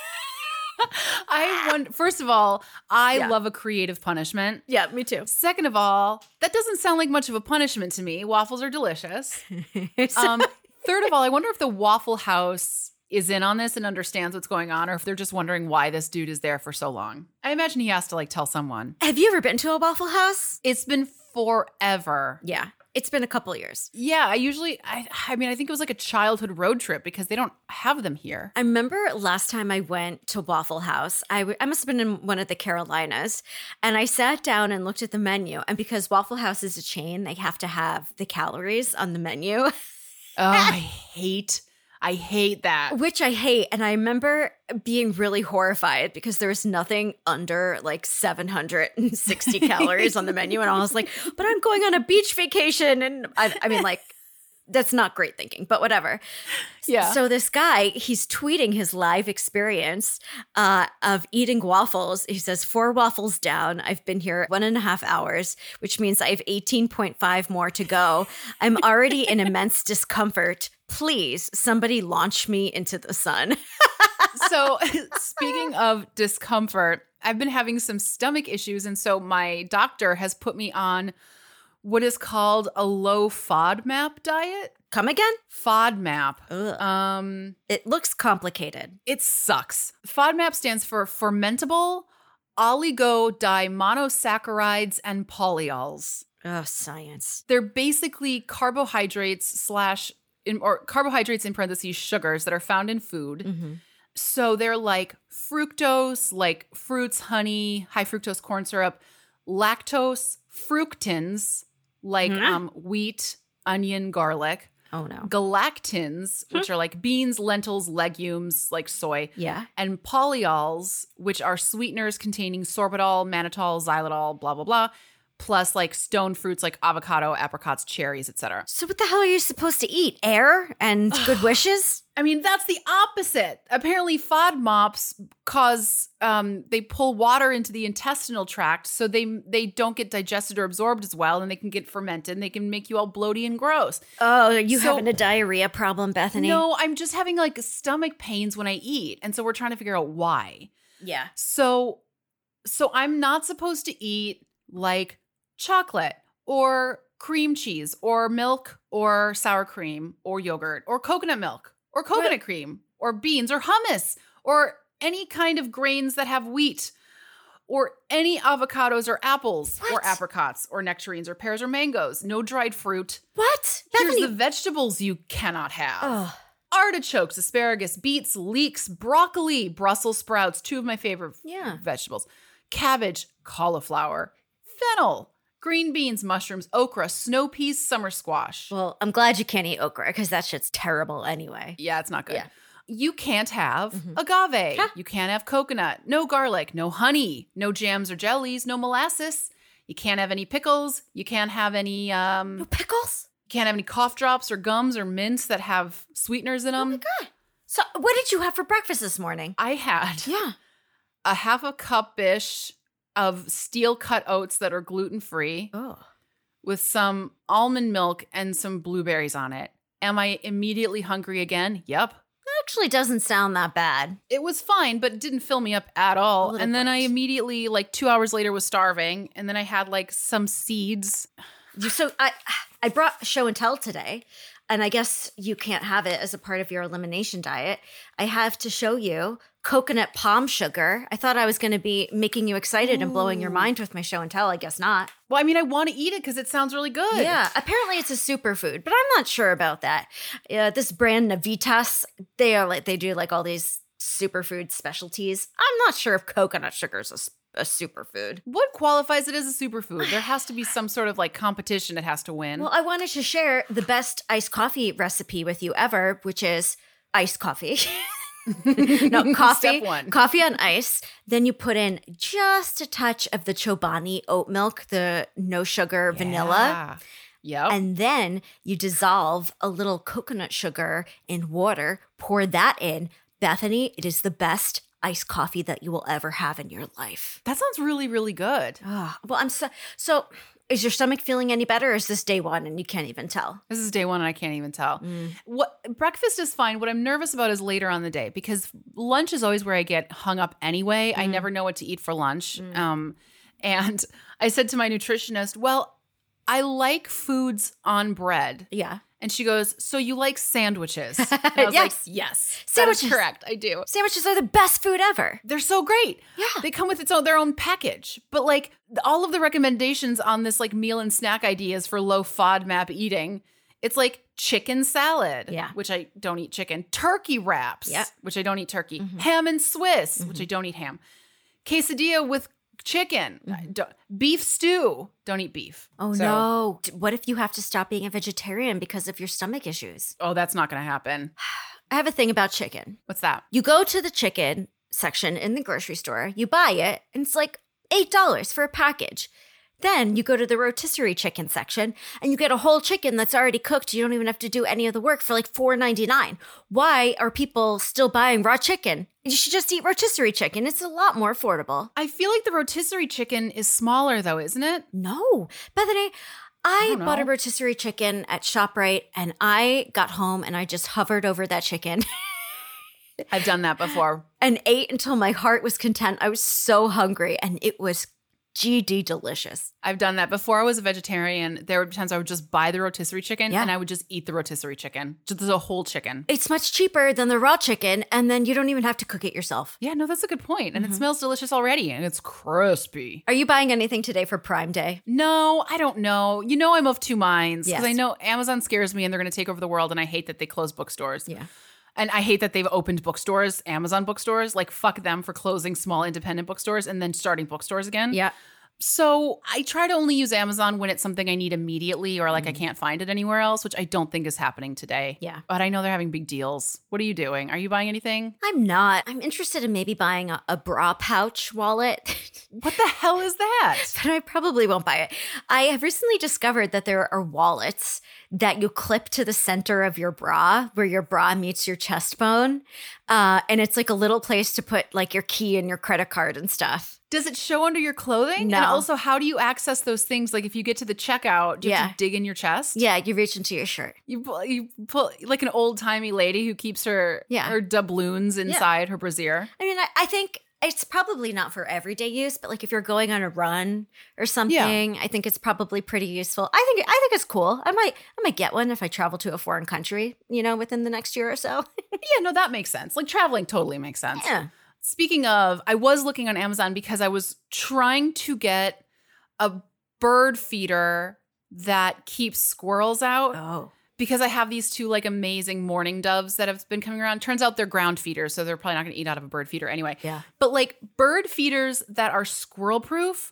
I want, first of all, I Yeah. love a creative punishment. Yeah, me too. Second of all, that doesn't sound like much of a punishment to me. Waffles are delicious. Um, third of all, I wonder if the Waffle House is in on this and understands what's going on, or if they're just wondering why this dude is there for so long. I imagine he has to like tell someone. Have you ever been to a Waffle House? It's been forever. Yeah, it's been a couple years. Yeah, I usually, I, I mean, I think it was like a childhood road trip because they don't have them here. I remember last time I went to Waffle House, I, w- I must have been in one of the Carolinas, and I sat down and looked at the menu. And because Waffle House is a chain, they have to have the calories on the menu. Oh, I hate I hate that. Which I hate. And I remember being really horrified because there was nothing under like seven hundred sixty calories on the menu. And I was like, but I'm going on a beach vacation. And I, I mean, like, that's not great thinking, but whatever. Yeah. So this guy, he's tweeting his live experience uh, of eating waffles. He says, four waffles down. I've been here one and a half hours, which means I have eighteen point five more to go. I'm already in immense discomfort. Please, somebody launch me into the sun. So speaking of discomfort, I've been having some stomach issues. And so my doctor has put me on what is called a low FODMAP diet. Come again? FODMAP. Ugh. Um, It looks complicated. it sucks. FODMAP stands for fermentable oligodimonosaccharides and polyols. Oh, science. They're basically carbohydrates slash in, or carbohydrates in parentheses sugars that are found in food. Mm-hmm. So they're like fructose, like fruits, honey, high fructose corn syrup, lactose, fructans, like Mhm. um, wheat, onion, garlic, Oh, no. galactans, which are like beans, lentils, legumes, like soy, Yeah. and polyols, which are sweeteners containing sorbitol, mannitol, xylitol, blah, blah, blah, plus like stone fruits like avocado, apricots, cherries, et cetera. So what the hell are you supposed to eat? Air and good wishes? I mean, that's the opposite. Apparently, FODMAPs cause um, they pull water into the intestinal tract, so they they don't get digested or absorbed as well, and they can get fermented, and they can make you all bloaty and gross. Oh, are you So- having a diarrhea problem, Bethany? No, I'm just having like stomach pains when I eat, and so we're trying to figure out why. Yeah. So, so I'm not supposed to eat like chocolate or cream cheese or milk or sour cream or yogurt or coconut milk or coconut What? cream or beans or hummus or any kind of grains that have wheat or any avocados or apples or What? apricots or nectarines or pears or mangoes. No dried fruit. What? Here's Bethany- the vegetables you cannot have. Ugh. Artichokes, asparagus, beets, leeks, broccoli, Brussels sprouts, two of my favorite Yeah. vegetables. Cabbage, cauliflower, fennel, green beans, mushrooms, okra, snow peas, summer squash. Well, I'm glad you can't eat okra because that shit's terrible anyway. Yeah, it's not good. Yeah. You can't have Mhm. agave. Huh. You can't have coconut. No garlic. No honey. No jams or jellies. No molasses. You can't have any pickles. You can't have any um No pickles? you can't have any cough drops or gums or mints that have sweeteners in Oh them. my God. So, what did you have for breakfast this morning? I had Yeah. a half a cup-ish of steel cut oats that are gluten-free Oh. with some almond milk and some blueberries on it. Am I immediately hungry again? Yep. Actually doesn't sound that bad. It was fine, but it didn't fill me up at all. A little And then I bit. immediately, like two hours later, was starving. And then I had like some seeds. You- So I I brought show and tell today, and I guess you can't have it as a part of your elimination diet. I have to show you coconut palm sugar. I thought I was going to be making you excited and blowing your Ooh. mind with my show and tell. I guess not. Well, I mean, I want to eat it because it sounds really good. Yeah, apparently it's a superfood, but I'm not sure about that. Uh, this brand Navitas, they are like they do like all these superfood specialties. I'm not sure if coconut sugar is a, s- a superfood. What qualifies it as a superfood? There has to be some sort of like competition it has to win. Well, I wanted to share the best iced coffee recipe with you ever, which is iced coffee. No, coffee. Step one. Coffee on ice. Then you put in just a touch of the Chobani oat milk, the no sugar vanilla. Yeah. Yep. And then you dissolve a little coconut sugar in water, pour that in. Bethany, it is the best iced coffee that you will ever have in your life. That sounds really, really good. Oh, well, I'm so, so is your stomach feeling any better or is this day one and you can't even tell? This is day one and I can't even tell. Mm. What breakfast is fine. What I'm nervous about is later on the day because lunch is always where I get hung up anyway. I Mm. never know what to eat for lunch. Mm. Um, and I said to my nutritionist, well, I like foods on bread. Yeah. And she goes, so you like sandwiches? And I was Yes. like, yes, Sandwiches. that is correct. I do. Sandwiches are the best food ever. They're so great. Yeah. They come with its own their own package. But like all of the recommendations on this like meal and snack ideas for low FODMAP eating, it's like chicken salad, Yeah. which I don't eat chicken, turkey wraps, Yeah. which I don't eat turkey, Mhm. ham and Swiss, which Mhm. I don't eat ham, quesadilla with chicken, I Mhm. don't- beef stew, don't eat beef. Oh So- no. D- What if you have to stop being a vegetarian because of your stomach issues? Oh, that's not going to happen. I have a thing about chicken. What's that? You go to the chicken section in the grocery store, you buy it, and it's like eight dollars for a package. Then you go to the rotisserie chicken section and you get a whole chicken that's already cooked. You don't even have to do any of the work for like four ninety-nine. Why are people still buying raw chicken? You should just eat rotisserie chicken. It's a lot more affordable. I feel like the rotisserie chicken is smaller though, isn't it? No. Bethany, I, don't bought a know. rotisserie chicken at ShopRite and I got home and I just hovered over that chicken I've done that before. and ate until my heart was content. I was so hungry and it was G D delicious. I've done that before I was a vegetarian. There would be times I would just buy the rotisserie chicken Yeah. and I would just eat the rotisserie chicken. Just the whole chicken. It's much cheaper than the raw chicken and then you don't even have to cook it yourself. Yeah, no, that's a good point. And Mhm. it smells delicious already and it's crispy. Are you buying anything today for Prime Day? No, I don't know. You know I'm of two minds because Yes. I know Amazon scares me and they're going to take over the world and I hate that they close bookstores. Yeah. And I hate that they've opened bookstores, Amazon bookstores. Like fuck them for closing small independent bookstores and then starting bookstores again. Yeah. So I try to only use Amazon when it's something I need immediately or like I can't find it anywhere else, which I don't think is happening today. Yeah. But I know they're having big deals. What are you doing? Are you buying anything? I'm not. I'm interested in maybe buying a, a bra pouch wallet. What the hell is that? But I probably won't buy it. I have recently discovered that there are wallets that you clip to the center of your bra where your bra meets your chest bone. Uh, and it's like a little place to put like your key and your credit card and stuff. Does it show under your clothing? No. And also, how do you access those things? Like if you get to the checkout, do you have Yeah. to dig in your chest? Yeah, you reach into your shirt. You pull, you pull like an old timey lady who keeps her Yeah. her doubloons inside her brassiere. I mean, I, I think It's probably not for everyday use, but like if you're going on a run or something, I think it's probably pretty useful. I think I think it's cool. I might I might get one if I travel to a foreign country, you know, within the next year or so. Yeah, no, that makes sense. Like traveling totally makes sense. Yeah. Speaking of, I was looking on Amazon because I was trying to get a bird feeder that keeps squirrels out. Oh. Because I have these two like amazing mourning doves that have been coming around. Turns out they're ground feeders, so they're probably not going to eat out of a bird feeder anyway. Yeah. But like bird feeders that are squirrel proof.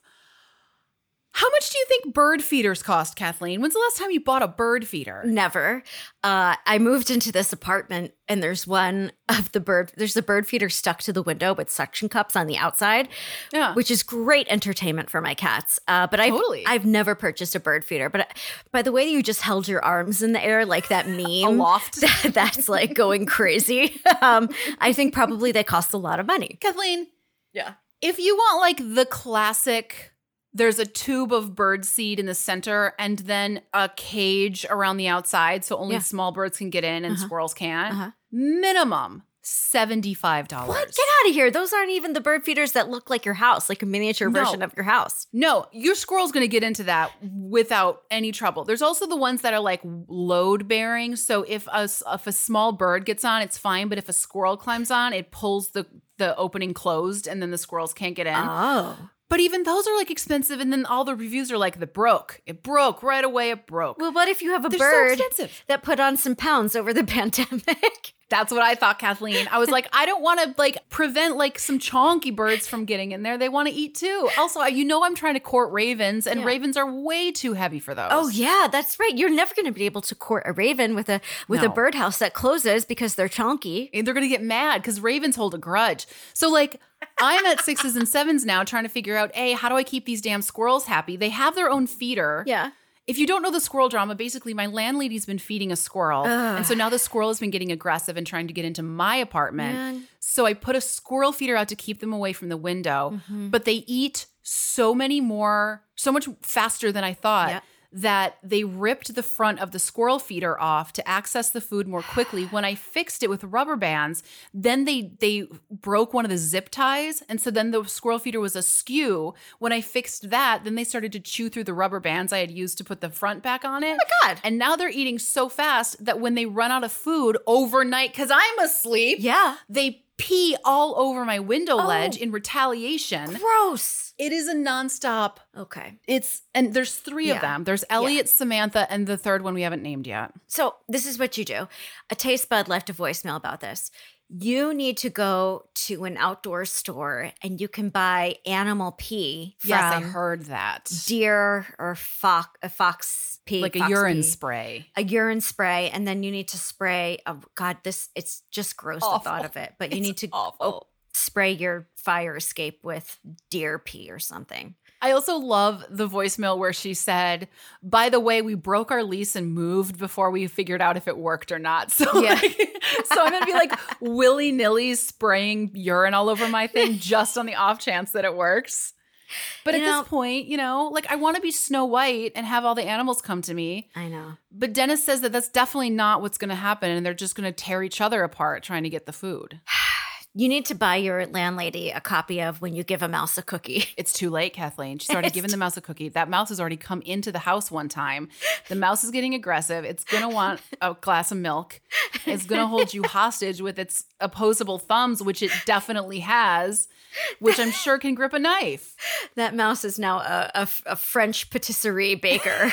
How much do you think bird feeders cost, Kathleen? When's the last time you bought a bird feeder? Never. Uh, I moved into this apartment and there's one of the bird, there's a bird feeder stuck to the window with suction cups on the outside, Yeah. which is great entertainment for my cats. Uh, but I've, Totally. I've never purchased a bird feeder. But by the way that you just held your arms in the air like that meme, Aloft. that, that's like going crazy. Um, I think probably they cost a lot of money. Kathleen, Yeah. if you want like the classic, there's a tube of bird seed in the center and then a cage around the outside so only Yeah. small birds can get in and Uh-huh. squirrels can't. Uh-huh. Minimum seventy-five dollars. What? Get out of here. Those aren't even the bird feeders that look like your house, like a miniature No. version of your house. No, your squirrel's going to get into that without any trouble. There's also the ones that are like load bearing. So if a, if a small bird gets on, it's fine. But if a squirrel climbs on, it pulls the, the opening closed and then the squirrels can't get in. Oh. But even those are like expensive. And then all the reviews are like, the broke. It broke right away. It broke. Well, what if you have a They're so bird expensive. that put on some pounds over the pandemic? That's what I thought, Kathleen. I was like, I don't want to like prevent like some chonky birds from getting in there. They want to eat too. Also, you know, I'm trying to court ravens and Yeah. ravens are way too heavy for those. Oh yeah, that's right. You're never going to be able to court a raven with a with a No. birdhouse that closes because they're chonky. And they're going to get mad because ravens hold a grudge. So like I'm at sixes and sevens now trying to figure out, A, how do I keep these damn squirrels happy? They have their own feeder. Yeah. If you don't know the squirrel drama, basically my landlady's been feeding a squirrel. Ugh. And so now the squirrel has been getting aggressive and trying to get into my apartment. Man. So I put a squirrel feeder out to keep them away from the window. Mm-hmm. But they eat so many more, so much faster than I thought. Yeah. That they ripped the front of the squirrel feeder off to access the food more quickly. When I fixed it with rubber bands, then they they broke one of the zip ties. And so then the squirrel feeder was askew. When I fixed that, then they started to chew through the rubber bands I had used to put the front back on it. Oh my God. And now they're eating so fast that when they run out of food overnight, because I'm asleep, Yeah. they pee all over my window Oh. ledge in retaliation. Gross. It is a nonstop. Okay. It's and there's three Yeah. of them. There's Elliot, Samantha, and the third one we haven't named yet. So this is what you do. A taste bud left a voicemail about this. You need to go to an outdoor store and you can buy animal pee from Yes, I heard that. deer or fox, a fox pee, Like a fox urine pee. spray. A urine spray, and then you need to spray. Oh God, this it's just gross the Awful. thought of it. But you It's need to awful. oh, spray your fire escape with deer pee or something. I also love the voicemail where she said, by the way, we broke our lease and moved before we figured out if it worked or not. So, Yeah. like, so I'm going to be like willy-nilly spraying urine all over my thing just on the off chance that it works. But You at know- this point, you know, like I want to be Snow White and have all the animals come to me. I know. But Dennis says that that's definitely not what's going to happen. And they're just going to tear each other apart trying to get the food. You need to buy your landlady a copy of When You Give a Mouse a Cookie. It's too late, Kathleen. She's already It's given the mouse a cookie. That mouse has already come into the house one time. The mouse is getting aggressive. It's going to want a glass of milk. It's going to hold you hostage with its opposable thumbs, which it definitely has, which I'm sure can grip a knife. That mouse is now a, a, a French patisserie baker.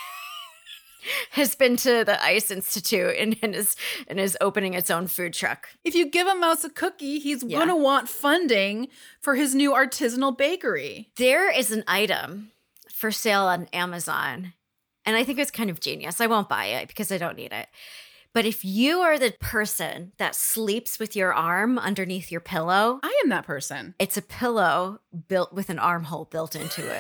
Has been to the Ice Institute and, and is and is opening its own food truck. If you give a mouse a cookie, he's Yeah. going to want funding for his new artisanal bakery. There is an item for sale on Amazon, and I think it's kind of genius. I won't buy it because I don't need it. But if you are the person that sleeps with your arm underneath your pillow, I am that person. it's a pillow built with an armhole built into it.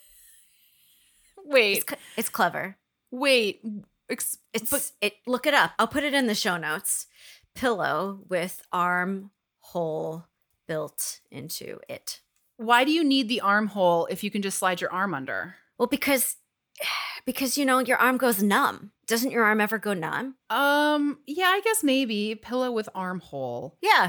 Wait, It's, c- it's clever. wait. Ex- It's but it. Look it up. I'll put it in the show notes. Pillow with armhole built into it. why do you need the armhole if you can just slide your arm under? Well, because because you know your arm goes numb. Doesn't your arm ever go numb? Um, yeah, I guess maybe pillow with armhole. Yeah.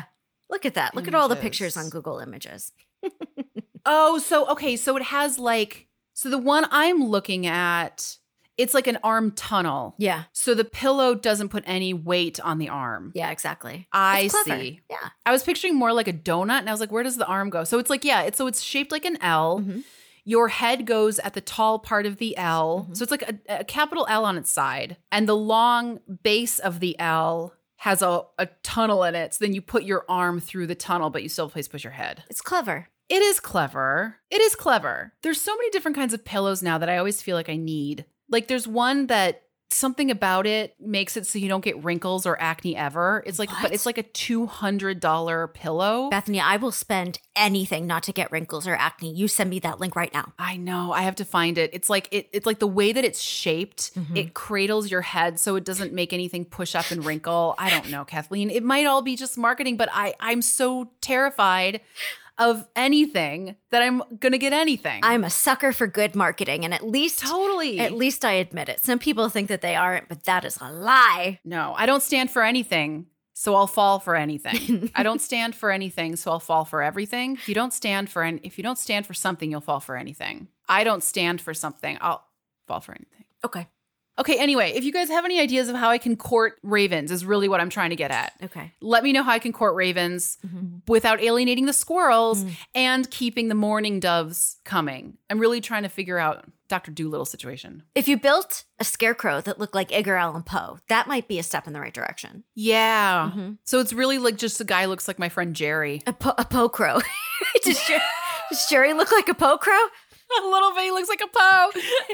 Look at that. Look at all the Images. pictures on Google Images. Oh, so, okay. So it has like, so the one I'm looking at, it's like an arm tunnel. Yeah. So the pillow doesn't put any weight on the arm. Yeah, exactly. I It's clever. see. Yeah. I was picturing more like a donut and I was like, where does the arm go? So it's like, yeah, it's so it's shaped like an L. Mhm. Your head goes at the tall part of the L. Mhm. So it's like a, a capital L on its side. And the long base of the L has a, a tunnel in it. So then you put your arm through the tunnel, but you still have a place to put your head. It's clever. It is clever. It is clever. There's so many different kinds of pillows now that I always feel like I need. Like there's one that something about it makes it so you don't get wrinkles or acne ever. It's like, What? but it's like a two hundred dollars pillow. Bethany, I will spend anything not to get wrinkles or acne. You send me that link right now. I know. I have to find it. It's like it. It's like the way that it's shaped. Mhm. It cradles your head so it doesn't make anything push up and wrinkle. I don't know, Kathleen. It might all be just marketing, but I I'm so terrified of anything that I'm gonna get anything. I'm a sucker for good marketing, and at least totally. at least I admit it. Some people think that they aren't, but that is a lie. No, I don't stand for anything, so I'll fall for anything. I don't stand for anything, so I'll fall for everything. If you don't stand for an, if you don't stand for something, you'll fall for anything. I don't stand for something, I'll fall for anything. Okay. Okay, anyway, if you guys have any ideas of how I can court ravens is really what I'm trying to get at. Okay. Let me know how I can court ravens Mhm. without alienating the squirrels Mm. and keeping the mourning doves coming. I'm really trying to figure out Doctor Dolittle situation. If you built a scarecrow that looked like Edgar Allan Poe, that might be a step in the right direction. Yeah. Mhm. So it's really like just a guy who looks like my friend Jerry. A, po- a Poe crow. does, Jer- does Jerry look like a Poe crow? A little bit, he looks like a Poe.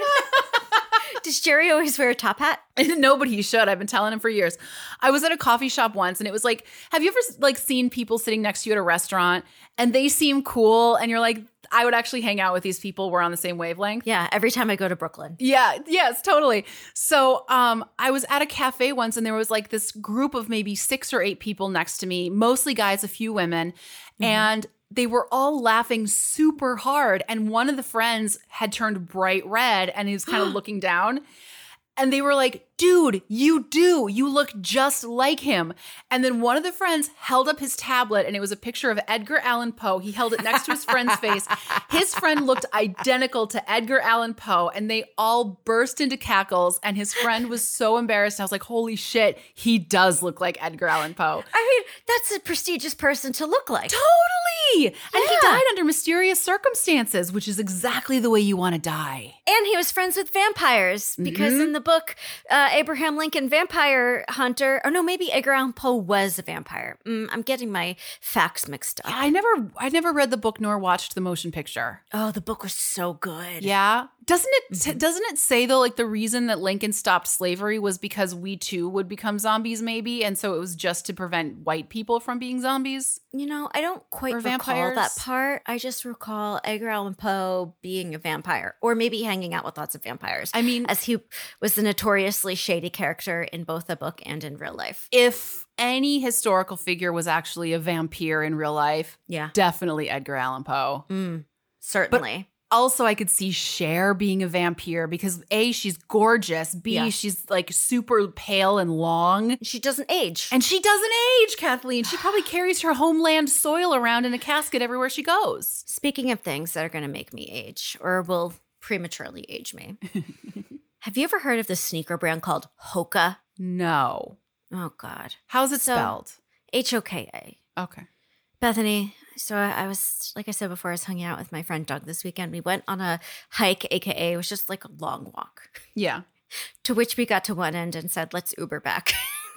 Does Jerry always wear a top hat? No, but he should. I've been telling him for years. I was at a coffee shop once and it was like, have you ever like seen people sitting next to you at a restaurant and they seem cool and you're like, I would actually hang out with these people. We're on the same wavelength. Yeah, every time I go to Brooklyn. Yeah, yes, totally. So um, I was at a cafe once and there was like this group of maybe six or eight people next to me, mostly guys, a few women. Mm-hmm. And they were all laughing super hard. And one of the friends had turned bright red and he was kind of looking down. And they were like, dude, you do. You look just like him. And then one of the friends held up his tablet and it was a picture of Edgar Allan Poe. He held it next to his friend's face. His friend looked identical to Edgar Allan Poe and they all burst into cackles. And his friend was so embarrassed. I was like, holy shit, he does look like Edgar Allan Poe. I mean, that's a prestigious person to look like. Totally. And he Yeah. died under mysterious circumstances, which is exactly the way you want to die. And he was friends with vampires because Mhm. in the book, uh, Abraham Lincoln Vampire Hunter, or no, maybe Edgar Allan Poe was a vampire. Mm, I'm getting my facts mixed up. Yeah, I never I never read the book nor watched the motion picture. Oh, the book was so good. Yeah. Doesn't it Mm-hmm. doesn't it say though like the reason that Lincoln stopped slavery was because we too would become zombies maybe and so it was just to prevent white people from being zombies? You know, I don't quite Or recall vampires? that part. I just recall Edgar Allan Poe being a vampire or maybe hanging out with lots of vampires. I mean, as he was a notoriously shady character in both the book and in real life. if any historical figure was actually a vampire in real life, Yeah. definitely Edgar Allan Poe. Mm, certainly. Also, I could see Cher being a vampire because A, she's gorgeous. B, Yeah. she's like super pale and long. She doesn't age. And she doesn't age, Kathleen. She probably carries her homeland soil around in a casket everywhere she goes. Speaking of things that are going to make me age or will prematurely age me, have you ever heard of the sneaker brand called Hoka? No. Oh, God. How's it So- spelled? H O K A. Okay. Bethany, so I was, like I said before, I was hanging out with my friend Doug this weekend. We went on a hike, A K A it was just like a long walk, Yeah. to which we got to one end and said, let's Uber back.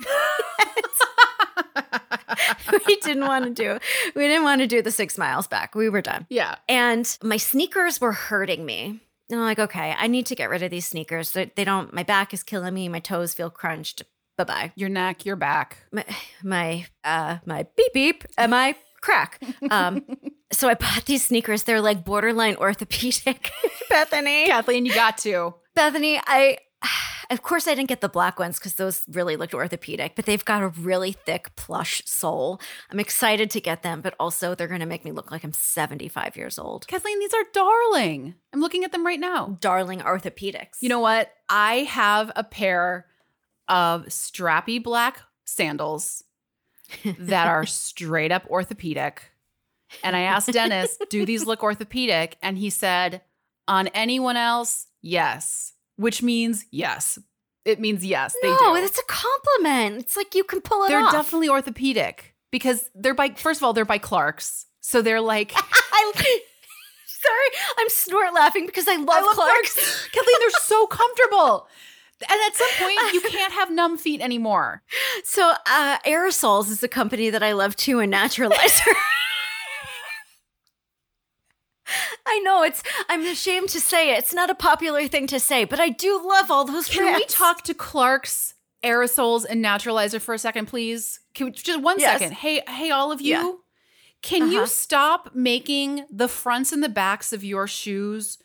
we didn't want to do, we didn't want to do the six miles back. We were done. Yeah. And my sneakers were hurting me. And I'm like, okay, I need to get rid of these sneakers. They, they don't, my back is killing me. My toes feel crunched. Bye-bye. Your neck, your back. My, my, uh, my beep beep and my crack. Um, so I bought these sneakers. They're like borderline orthopedic. Bethany. Kathleen, you got to. Bethany, I, of course I didn't get the black ones because those really looked orthopedic, but they've got a really thick plush sole. I'm excited to get them, but also they're going to make me look like I'm seventy-five years old. Kathleen, these are darling. I'm looking at them right now. Darling orthopedics. You know what? I have a pair of strappy black sandals that are straight up orthopedic. And I asked Dennis, do these look orthopedic? And he said, on anyone else, yes. Which means yes. It means yes, they no, do. No, it's a compliment. It's like you can pull it they're off. They're definitely orthopedic because they're by, first of all, they're by Clark's. So they're like. I, sorry, I'm snort laughing because I love, I love Clark's. Clark's. Kathleen, they're so comfortable. And at some point, you can't have numb feet anymore. So uh, Aerosols is a company that I love too, and Naturalizer. I know it's, I'm ashamed to say it. It's not a popular thing to say, but I do love all those Can brands. we talk to Clark's, Aerosols, and Naturalizer for a second, please? Can we, just one Yes. second. Hey, hey, all of you. Yeah. Can Uh-huh. you stop making the fronts and the backs of your shoes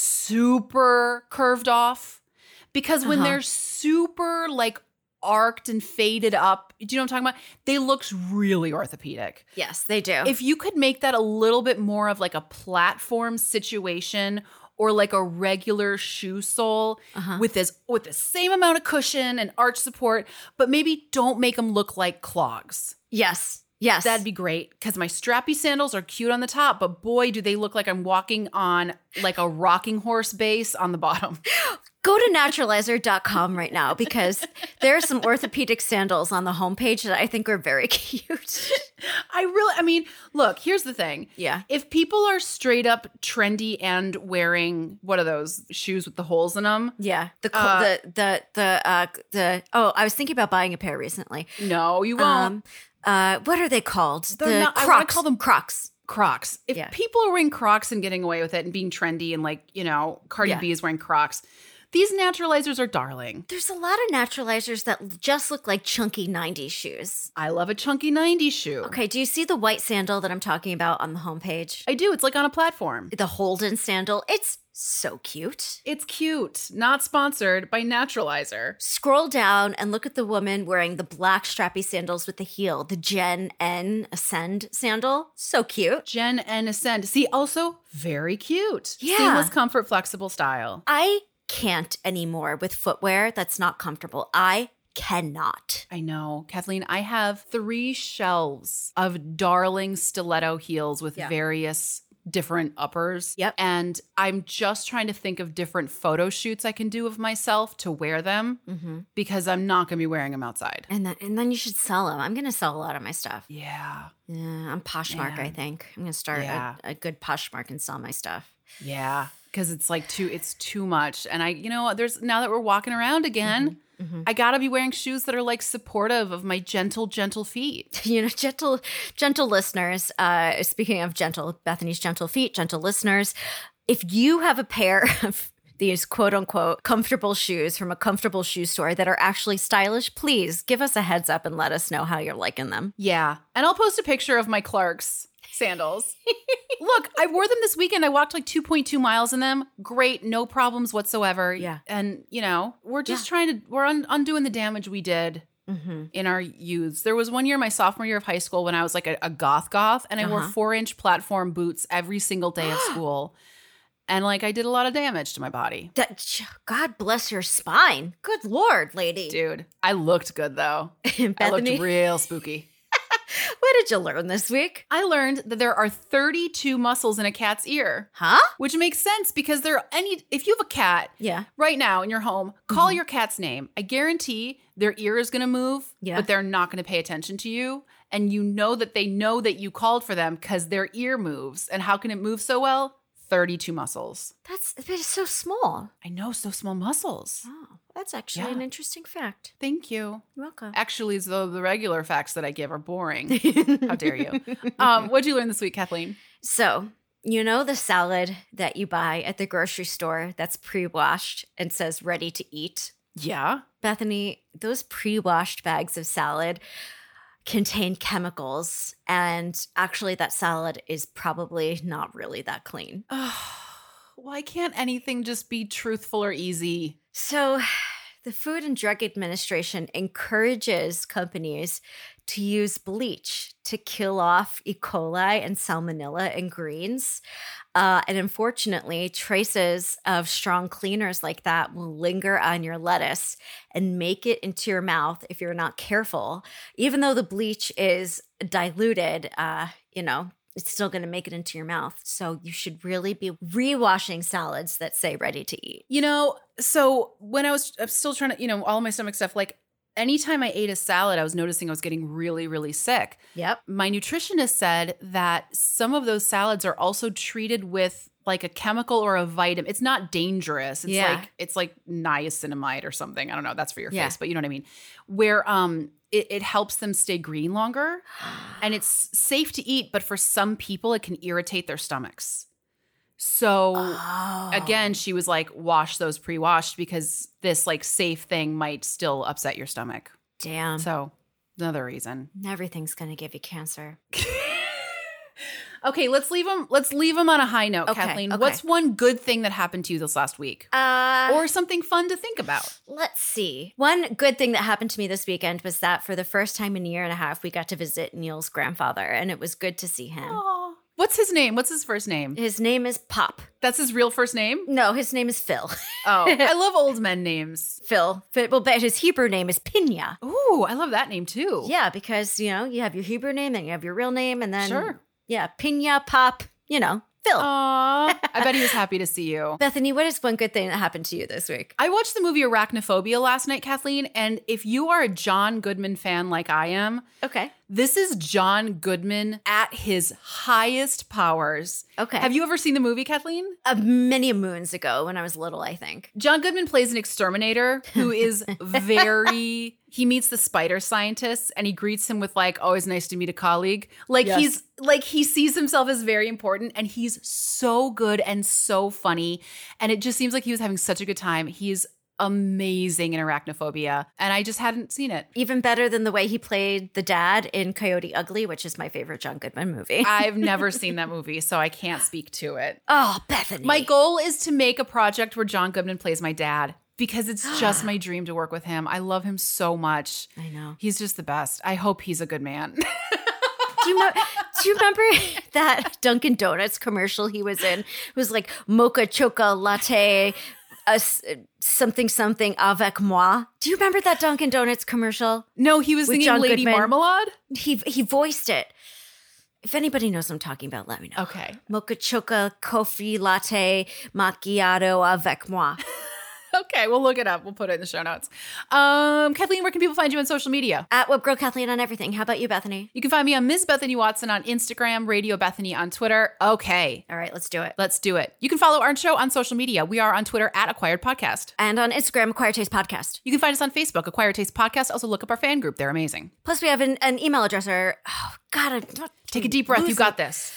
super curved off? Because when Uh-huh. they're super like arced and faded up, do you know what I'm talking about? They look really orthopedic. Yes, they do. If you could make that a little bit more of like a platform situation or like a regular shoe sole Uh-huh. with this with the same amount of cushion and arch support, but maybe don't make them look like clogs. yes, yes. That'd be great because my strappy sandals are cute on the top, but boy, do they look like I'm walking on like a rocking horse base on the bottom. Go to naturalizer dot com right now because there are some orthopedic sandals on the homepage that I think are very cute. I really, I mean, look, here's the thing. Yeah. If people are straight up trendy and wearing, what are those shoes with the holes in them? Yeah. The co- Uh, the the the uh the oh, I was thinking about buying a pair recently. No, you won't. Um uh what are they called? They're the not- I Crocs. wanna call them Crocs. Crocs. If Yeah. people are wearing Crocs and getting away with it and being trendy and like, you know, Cardi Yeah. B is wearing Crocs, these naturalizers are darling. There's a lot of naturalizers that just look like chunky nineties shoes. I love a chunky nineties shoe. Okay, do you see the white sandal that I'm talking about on the homepage? I do. It's like on a platform. The Holden sandal. It's so cute. It's cute. Not sponsored by Naturalizer. Scroll down and look at the woman wearing the black strappy sandals with the heel, the Gen N Ascend sandal. So cute. Gen N Ascend. See, also very cute. Yeah. Seamless comfort, flexible style. I can't anymore with footwear that's not comfortable. I cannot. I know. Kathleen, I have three shelves of darling stiletto heels with Yeah. various different uppers. Yep. And I'm just trying to think of different photo shoots I can do of myself to wear them Mm-hmm. because I'm not going to be wearing them outside. And then and then you should sell them. I'm going to sell a lot of my stuff. Yeah. Yeah, I'm Poshmark, Yeah. I think. I'm going to start Yeah. a, a good Poshmark and sell my stuff. Yeah. Because it's like too, it's too much. And I, you know, there's now that we're walking around again, Mm-hmm. I got to be wearing shoes that are like supportive of my gentle, gentle feet. You know, gentle, gentle listeners, uh, speaking of gentle, Bethany's gentle feet, gentle listeners, if you have a pair of these quote unquote comfortable shoes from a comfortable shoe store that are actually stylish, please give us a heads up and let us know how you're liking them. Yeah. And I'll post a picture of my Clark's sandals. Look, I wore them this weekend. I walked like two point two miles in them. Great. No problems whatsoever. Yeah. And, you know, we're just Yeah. trying to, we're un- undoing the damage we did Mm-hmm. in our youths. There was one year, my sophomore year of high school, when I was like a, a goth goth, and I wore Uh-huh. four inch platform boots every single day of school. And like I did a lot of damage to my body. That, God bless your spine. Good Lord, lady. Dude, I looked good though. I looked Bethany, real spooky. what did you learn this week? I learned that there are thirty-two muscles in a cat's ear, Huh? which makes sense because there are any if you have a cat Yeah. right now in your home, call Mm-hmm. your cat's name. I guarantee their ear is going to move, Yeah. but they're not going to pay attention to you. And you know that they know that you called for them because their ear moves. And how can it move so well? thirty-two muscles. That's, that is so small. I know, so small muscles. Oh, that's actually Yeah. an interesting fact. Thank you. You're welcome. Actually, though the regular facts that I give are boring. How dare you? Um, what'd you learn this week, Kathleen? So, you know the salad that you buy at the grocery store that's pre-washed and says ready to eat? Yeah. Bethany, those pre-washed bags of salad contain chemicals, and actually that salad is probably not really that clean. Why can't anything just be truthful or easy? So, The Food and Drug Administration encourages companies to use bleach to kill off E. coli and salmonella in greens. Uh, and unfortunately, traces of strong cleaners like that will linger on your lettuce and make it into your mouth if you're not careful. Even though the bleach is diluted, uh, you know, it's still going to make it into your mouth. So you should really be rewashing salads that say ready to eat. You know, so when I was I'm still trying to, you know, all of my stomach stuff, like anytime I ate a salad, I was noticing I was getting really, really sick. Yep. My nutritionist said that some of those salads are also treated with like a chemical or a vitamin. It's not dangerous. It's Yeah. like it's like niacinamide or something. I don't know. That's for your Yeah. face, but you know what I mean. Where um it, it helps them stay green longer, and it's safe to eat. But for some people, it can irritate their stomachs. So Oh. again, she was like, wash those pre-washed because this like safe thing might still upset your stomach. Damn. So another reason. Everything's going to give you cancer. Okay, let's leave them. Let's leave them on a high note, Okay, Kathleen. okay. What's one good thing that happened to you this last week, Uh, or something fun to think about? let's see. One good thing that happened to me this weekend was that for the first time in a year and a half, we got to visit Neil's grandfather, and it was good to see him. Aw. What's his name? What's his first name? His name is Pop. That's his real first name? No, his name is Phil. Oh, I love old men names. Phil. Phil- Well, but his Hebrew name is Pina. Ooh, I love that name too. Yeah, because, you know, you have your Hebrew name, then you have your real name, and then, Sure. yeah, Pina, Pop, you know, Phil. Aw, I bet he was happy to see you. Bethany, what is one good thing that happened to you this week? I watched the movie Arachnophobia last night, Kathleen, and if you are a John Goodman fan like I am, Okay. this is John Goodman at his highest powers. Okay. Have you ever seen the movie, Kathleen? Uh, many moons ago when I was little, I think. John Goodman plays an exterminator who is very, he meets the spider scientist and he greets him with like, always nice to meet a colleague. Like Yes. he's like, he sees himself as very important and he's so good and so funny. And it just seems like he was having such a good time. He's amazing in Arachnophobia. And I just hadn't seen it. Even better than the way he played the dad in Coyote Ugly, which is my favorite John Goodman movie. I've never seen that movie, so I can't speak to it. oh, Bethany. My goal is to make a project where John Goodman plays my dad because it's just my dream to work with him. I love him so much. I know. He's just the best. I hope he's a good man. Do you, mo- do you remember that Dunkin' Donuts commercial he was in? It was like mocha choca latte, uh, something something avec moi. Do you remember that Dunkin' Donuts commercial? No, he was With singing John Lady Goodman. Marmalade. He he voiced it. If anybody knows what I'm talking about, let me know. Okay. Mocha choca coffee latte macchiato avec moi. Okay, we'll look it up. We'll put it in the show notes. Um, Kathleen, where can people find you on social media? At Webgirl Kathleen on everything. How about you, Bethany? You can find me on Miz Bethany Watson on Instagram, Radio Bethany on Twitter. Okay, All right, let's do it. let's do it. You can follow our show on social media. We are on Twitter at Acquired Podcast. And on Instagram, Acquired Taste Podcast. You can find us on Facebook, Acquired Taste Podcast. Also look up our fan group. They're amazing. Plus, we have an, an email address. Or, oh, God. I, Take a deep breath. You got this.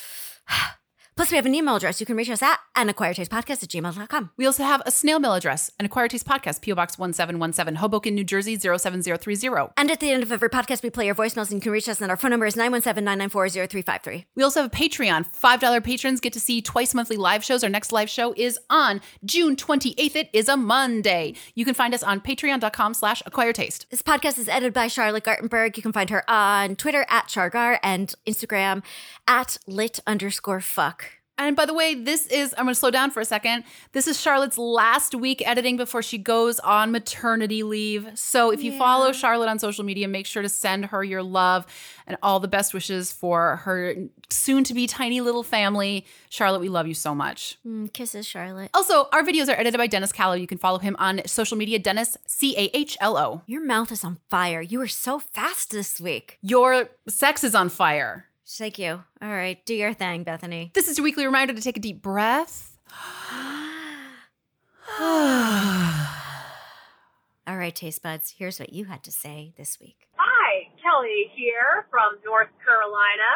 Plus, we have an email address. You can reach us at an acquired taste podcast at gmail dot com. We also have a snail mail address, an Acquired Taste Podcast, P O Box one seven one seven, Hoboken, New Jersey, zero seven zero three zero. And at the end of every podcast, we play your voicemails, and you can reach us, and our phone number is nine one seven, nine nine four, zero three five three. We also have a Patreon. five dollars patrons get to see twice monthly live shows. Our next live show is on June twenty-eighth. It is a Monday. You can find us on patreon.com slash acquired taste. This podcast is edited by Charlotte Gartenberg. You can find her on Twitter at Chargar and Instagram at lit underscore fuck. And by the way, this is, I'm going to slow down for a second. This is Charlotte's last week editing before she goes on maternity leave. So if you Yeah. follow Charlotte on social media, make sure to send her your love and all the best wishes for her soon to be tiny little family. Charlotte, we love you so much. Mm, kisses, Charlotte. Also, our videos are edited by Dennis Callow. You can follow him on social media, Dennis, C A H L O. Your mouth is on fire. You were so fast this week. Your sex is on fire. Thank you. All right, do your thing, Bethany. This is your weekly reminder to take a deep breath. All right, taste buds, here's what you had to say this week. Hi, Kelly here from North Carolina.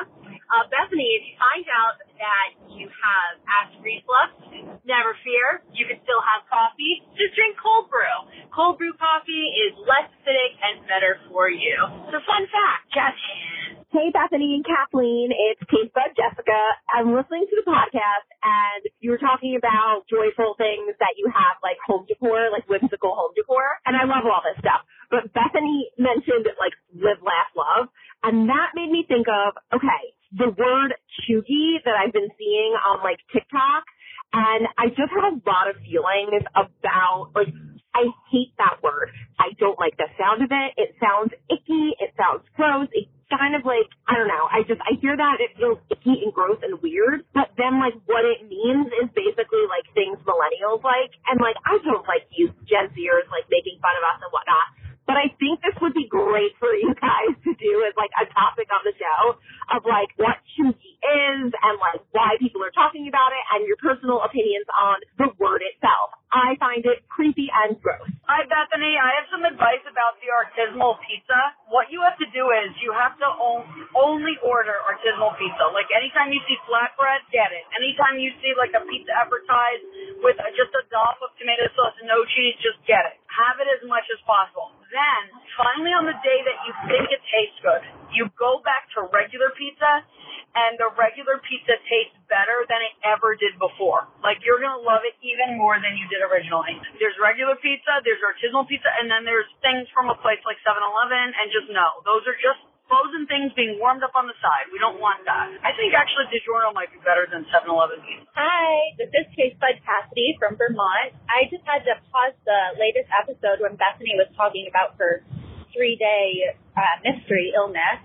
Uh, Bethany, if you find out that you have acid reflux, never fear. You can still have coffee. Just drink cold brew. Cold brew coffee is less acidic and better for you. It's a fun fact. Just Hey, Bethany and Kathleen, it's Taste Bud Jessica. I'm listening to the podcast, and you were talking about joyful things that you have, like home decor, like whimsical home decor, and I love all this stuff. But Bethany mentioned, like, live, laugh, love, and that made me think of, okay, the word chuggy that I've been seeing on, like, TikTok, and I just have a lot of feelings about, like, I hate that word. I don't like the sound of it. It sounds icky. It sounds gross. It kind of like, I don't know. I just, I hear that. It feels icky and gross and weird. But then, like, what it means is basically, like, things millennials like. And, like, I don't like you Gen Zers, like, making fun of us and whatnot. But I think this would be great for you guys to do as, like, a topic on the show of, like, what chuggy is and, like, why people are talking about it and your personal opinions on the word itself. I find it creepy and gross. Hi, Bethany. I have some advice about the artisanal pizza. What you have to do is you have to on- only order artisanal pizza. Like, anytime you see flatbread, get it. Anytime you see, like, a pizza advertised with just a dollop of tomato sauce and no cheese, just get it. Have it as much as possible. Then, finally on the day that you think it tastes good, you go back to regular pizza, and the regular pizza tastes better than it ever did before. Like, you're going to love it even more than you did originally. There's regular pizza, there's artisanal pizza, and then there's things from a place like seven eleven, and just no. Those are just frozen things being warmed up on the side. We don't want that. I think actually DiGiorno might be better than seven eleven pizza. Hi, this is Taste Bud Cassidy from Vermont. I just had to pause the latest episode when Bethany was talking about her three-day uh, mystery illness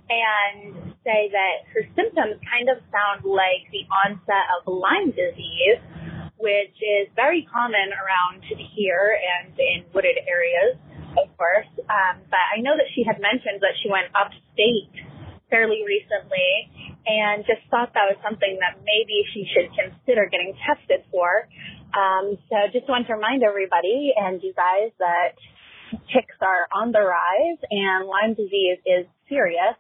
and say that her symptoms kind of sound like the onset of Lyme disease, which is very common around here and in wooded areas, of course. Um, but I know that she had mentioned that she went upstate fairly recently and just thought that was something that maybe she should consider getting tested for. Um, so just want to remind everybody and you guys that ticks are on the rise and Lyme disease is serious.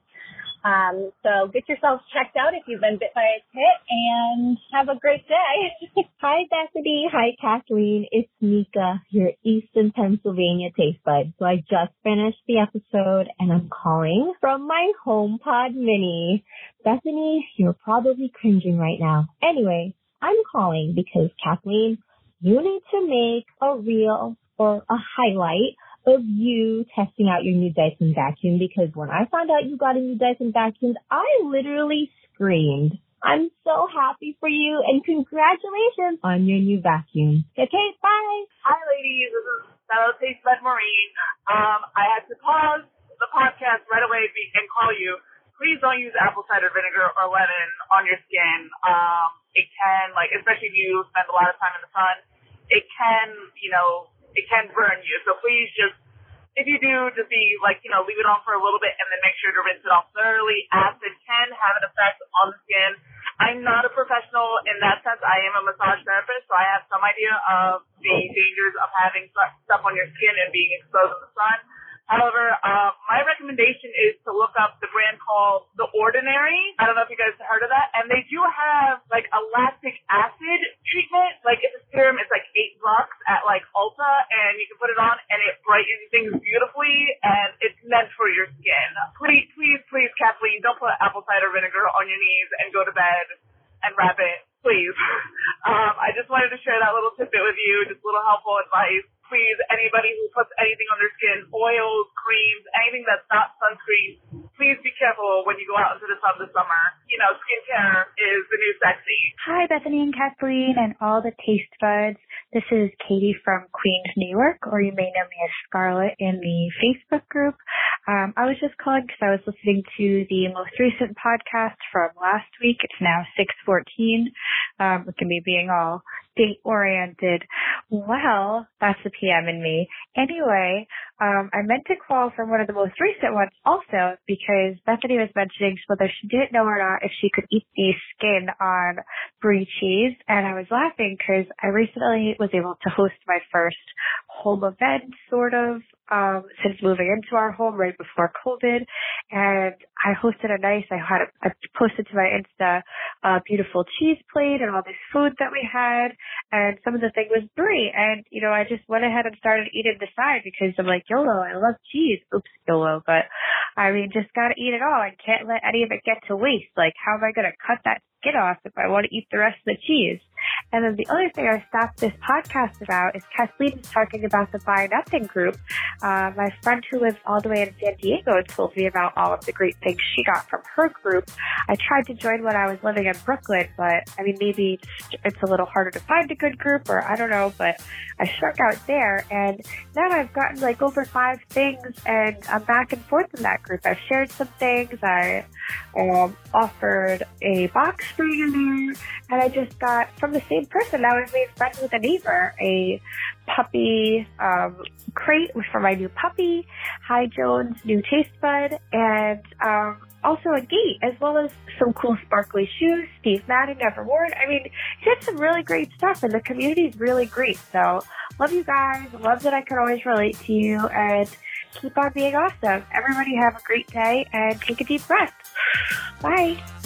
Um, so get yourselves checked out if you've been bit by a tick and have a great day. Hi, Bethany. Hi, Kathleen. It's Mika, your Easton, Pennsylvania Taste Bud. So I just finished the episode and I'm calling from my HomePod Mini. Bethany, you're probably cringing right now. Anyway, I'm calling because, Kathleen, you need to make a reel or a highlight of you testing out your new Dyson vacuum, because when I found out you got a new Dyson vacuum, I literally screamed. I'm so happy for you and congratulations on your new vacuum. Okay, bye. Hi, ladies. This is fellow Taste Bud Maureen. Um, I had to pause the podcast right away and call you. Please don't use apple cider vinegar or lemon on your skin. Um, it can, like, especially if you spend a lot of time in the sun, it can, you know, it can burn you. So please just, if you do, just be like, you know, leave it on for a little bit and then make sure to rinse it off thoroughly. Acid can have an effect on the skin. I'm not a professional in that sense. I am a massage therapist, so I have some idea of the dangers of having stuff on your skin and being exposed in the sun. However, uh, my recommendation is to look up the brand called The Ordinary. I don't know if you guys have heard of that. And they do have, like, a lactic acid treatment. Like, it's a serum. It's, like, eight bucks at, like, Ulta. And you can put it on, and it brightens things beautifully. And it's meant for your skin. Please, please, please, Kathleen, don't put apple cider vinegar on your knees and go to bed and wrap it. Please. um, I just wanted to share that little tidbit with you. Just a little helpful advice. Please, anybody who puts anything on their skin, oils, creams, anything that's not sunscreen, please be careful when you go out into the sun this summer. You know, skincare is the new sexy. Hi, Bethany and Kathleen and all the taste buds. This is Katie from Queens, New York, or you may know me as Scarlett in the Facebook group. Um, I was just calling because I was listening to the most recent podcast from last week. It's now six fourteen. Um, look at me being all date-oriented. Well, that's the P M in me. Anyway, um, I meant to call from one of the most recent ones also because Bethany was mentioning whether she didn't know or not if she could eat the skin on brie cheese. And I was laughing because I recently was able to host my first home event, sort of, um, since moving into our home right before COVID. And I hosted a nice, I had, a, I posted to my Insta a beautiful cheese plate and all this food that we had. And some of the thing was brie. And, you know, I just went ahead and started eating the side because I'm like, YOLO, I love cheese. Oops, YOLO. But I mean, just gotta eat it all. I can't let any of it get to waste. Like, how am I gonna cut that skin off if I want to eat the rest of the cheese? And then the other thing I stopped this podcast about is Kathleen was talking about the Buy Nothing group. Uh, my friend who lives all the way in San Diego told me about all of the great things she got from her group. I tried to join when I was living in Brooklyn, but I mean, maybe it's a little harder to find a good group, or I don't know, but I struck out there. And now I've gotten like over five things, and I'm back and forth in that group. I've shared some things. I um, offered a box spring in there, and I just got from the same person. Now I've made friends with a neighbor, a puppy um, crate for my new puppy, Hi Jones new taste bud, and um, also a gate, as well as some cool sparkly shoes. Steve Madden, never worn. I mean, he did some really great stuff, and the community is really great. So love you guys. Love that I can always relate to you, and keep on being awesome. Everybody have a great day and take a deep breath. Bye.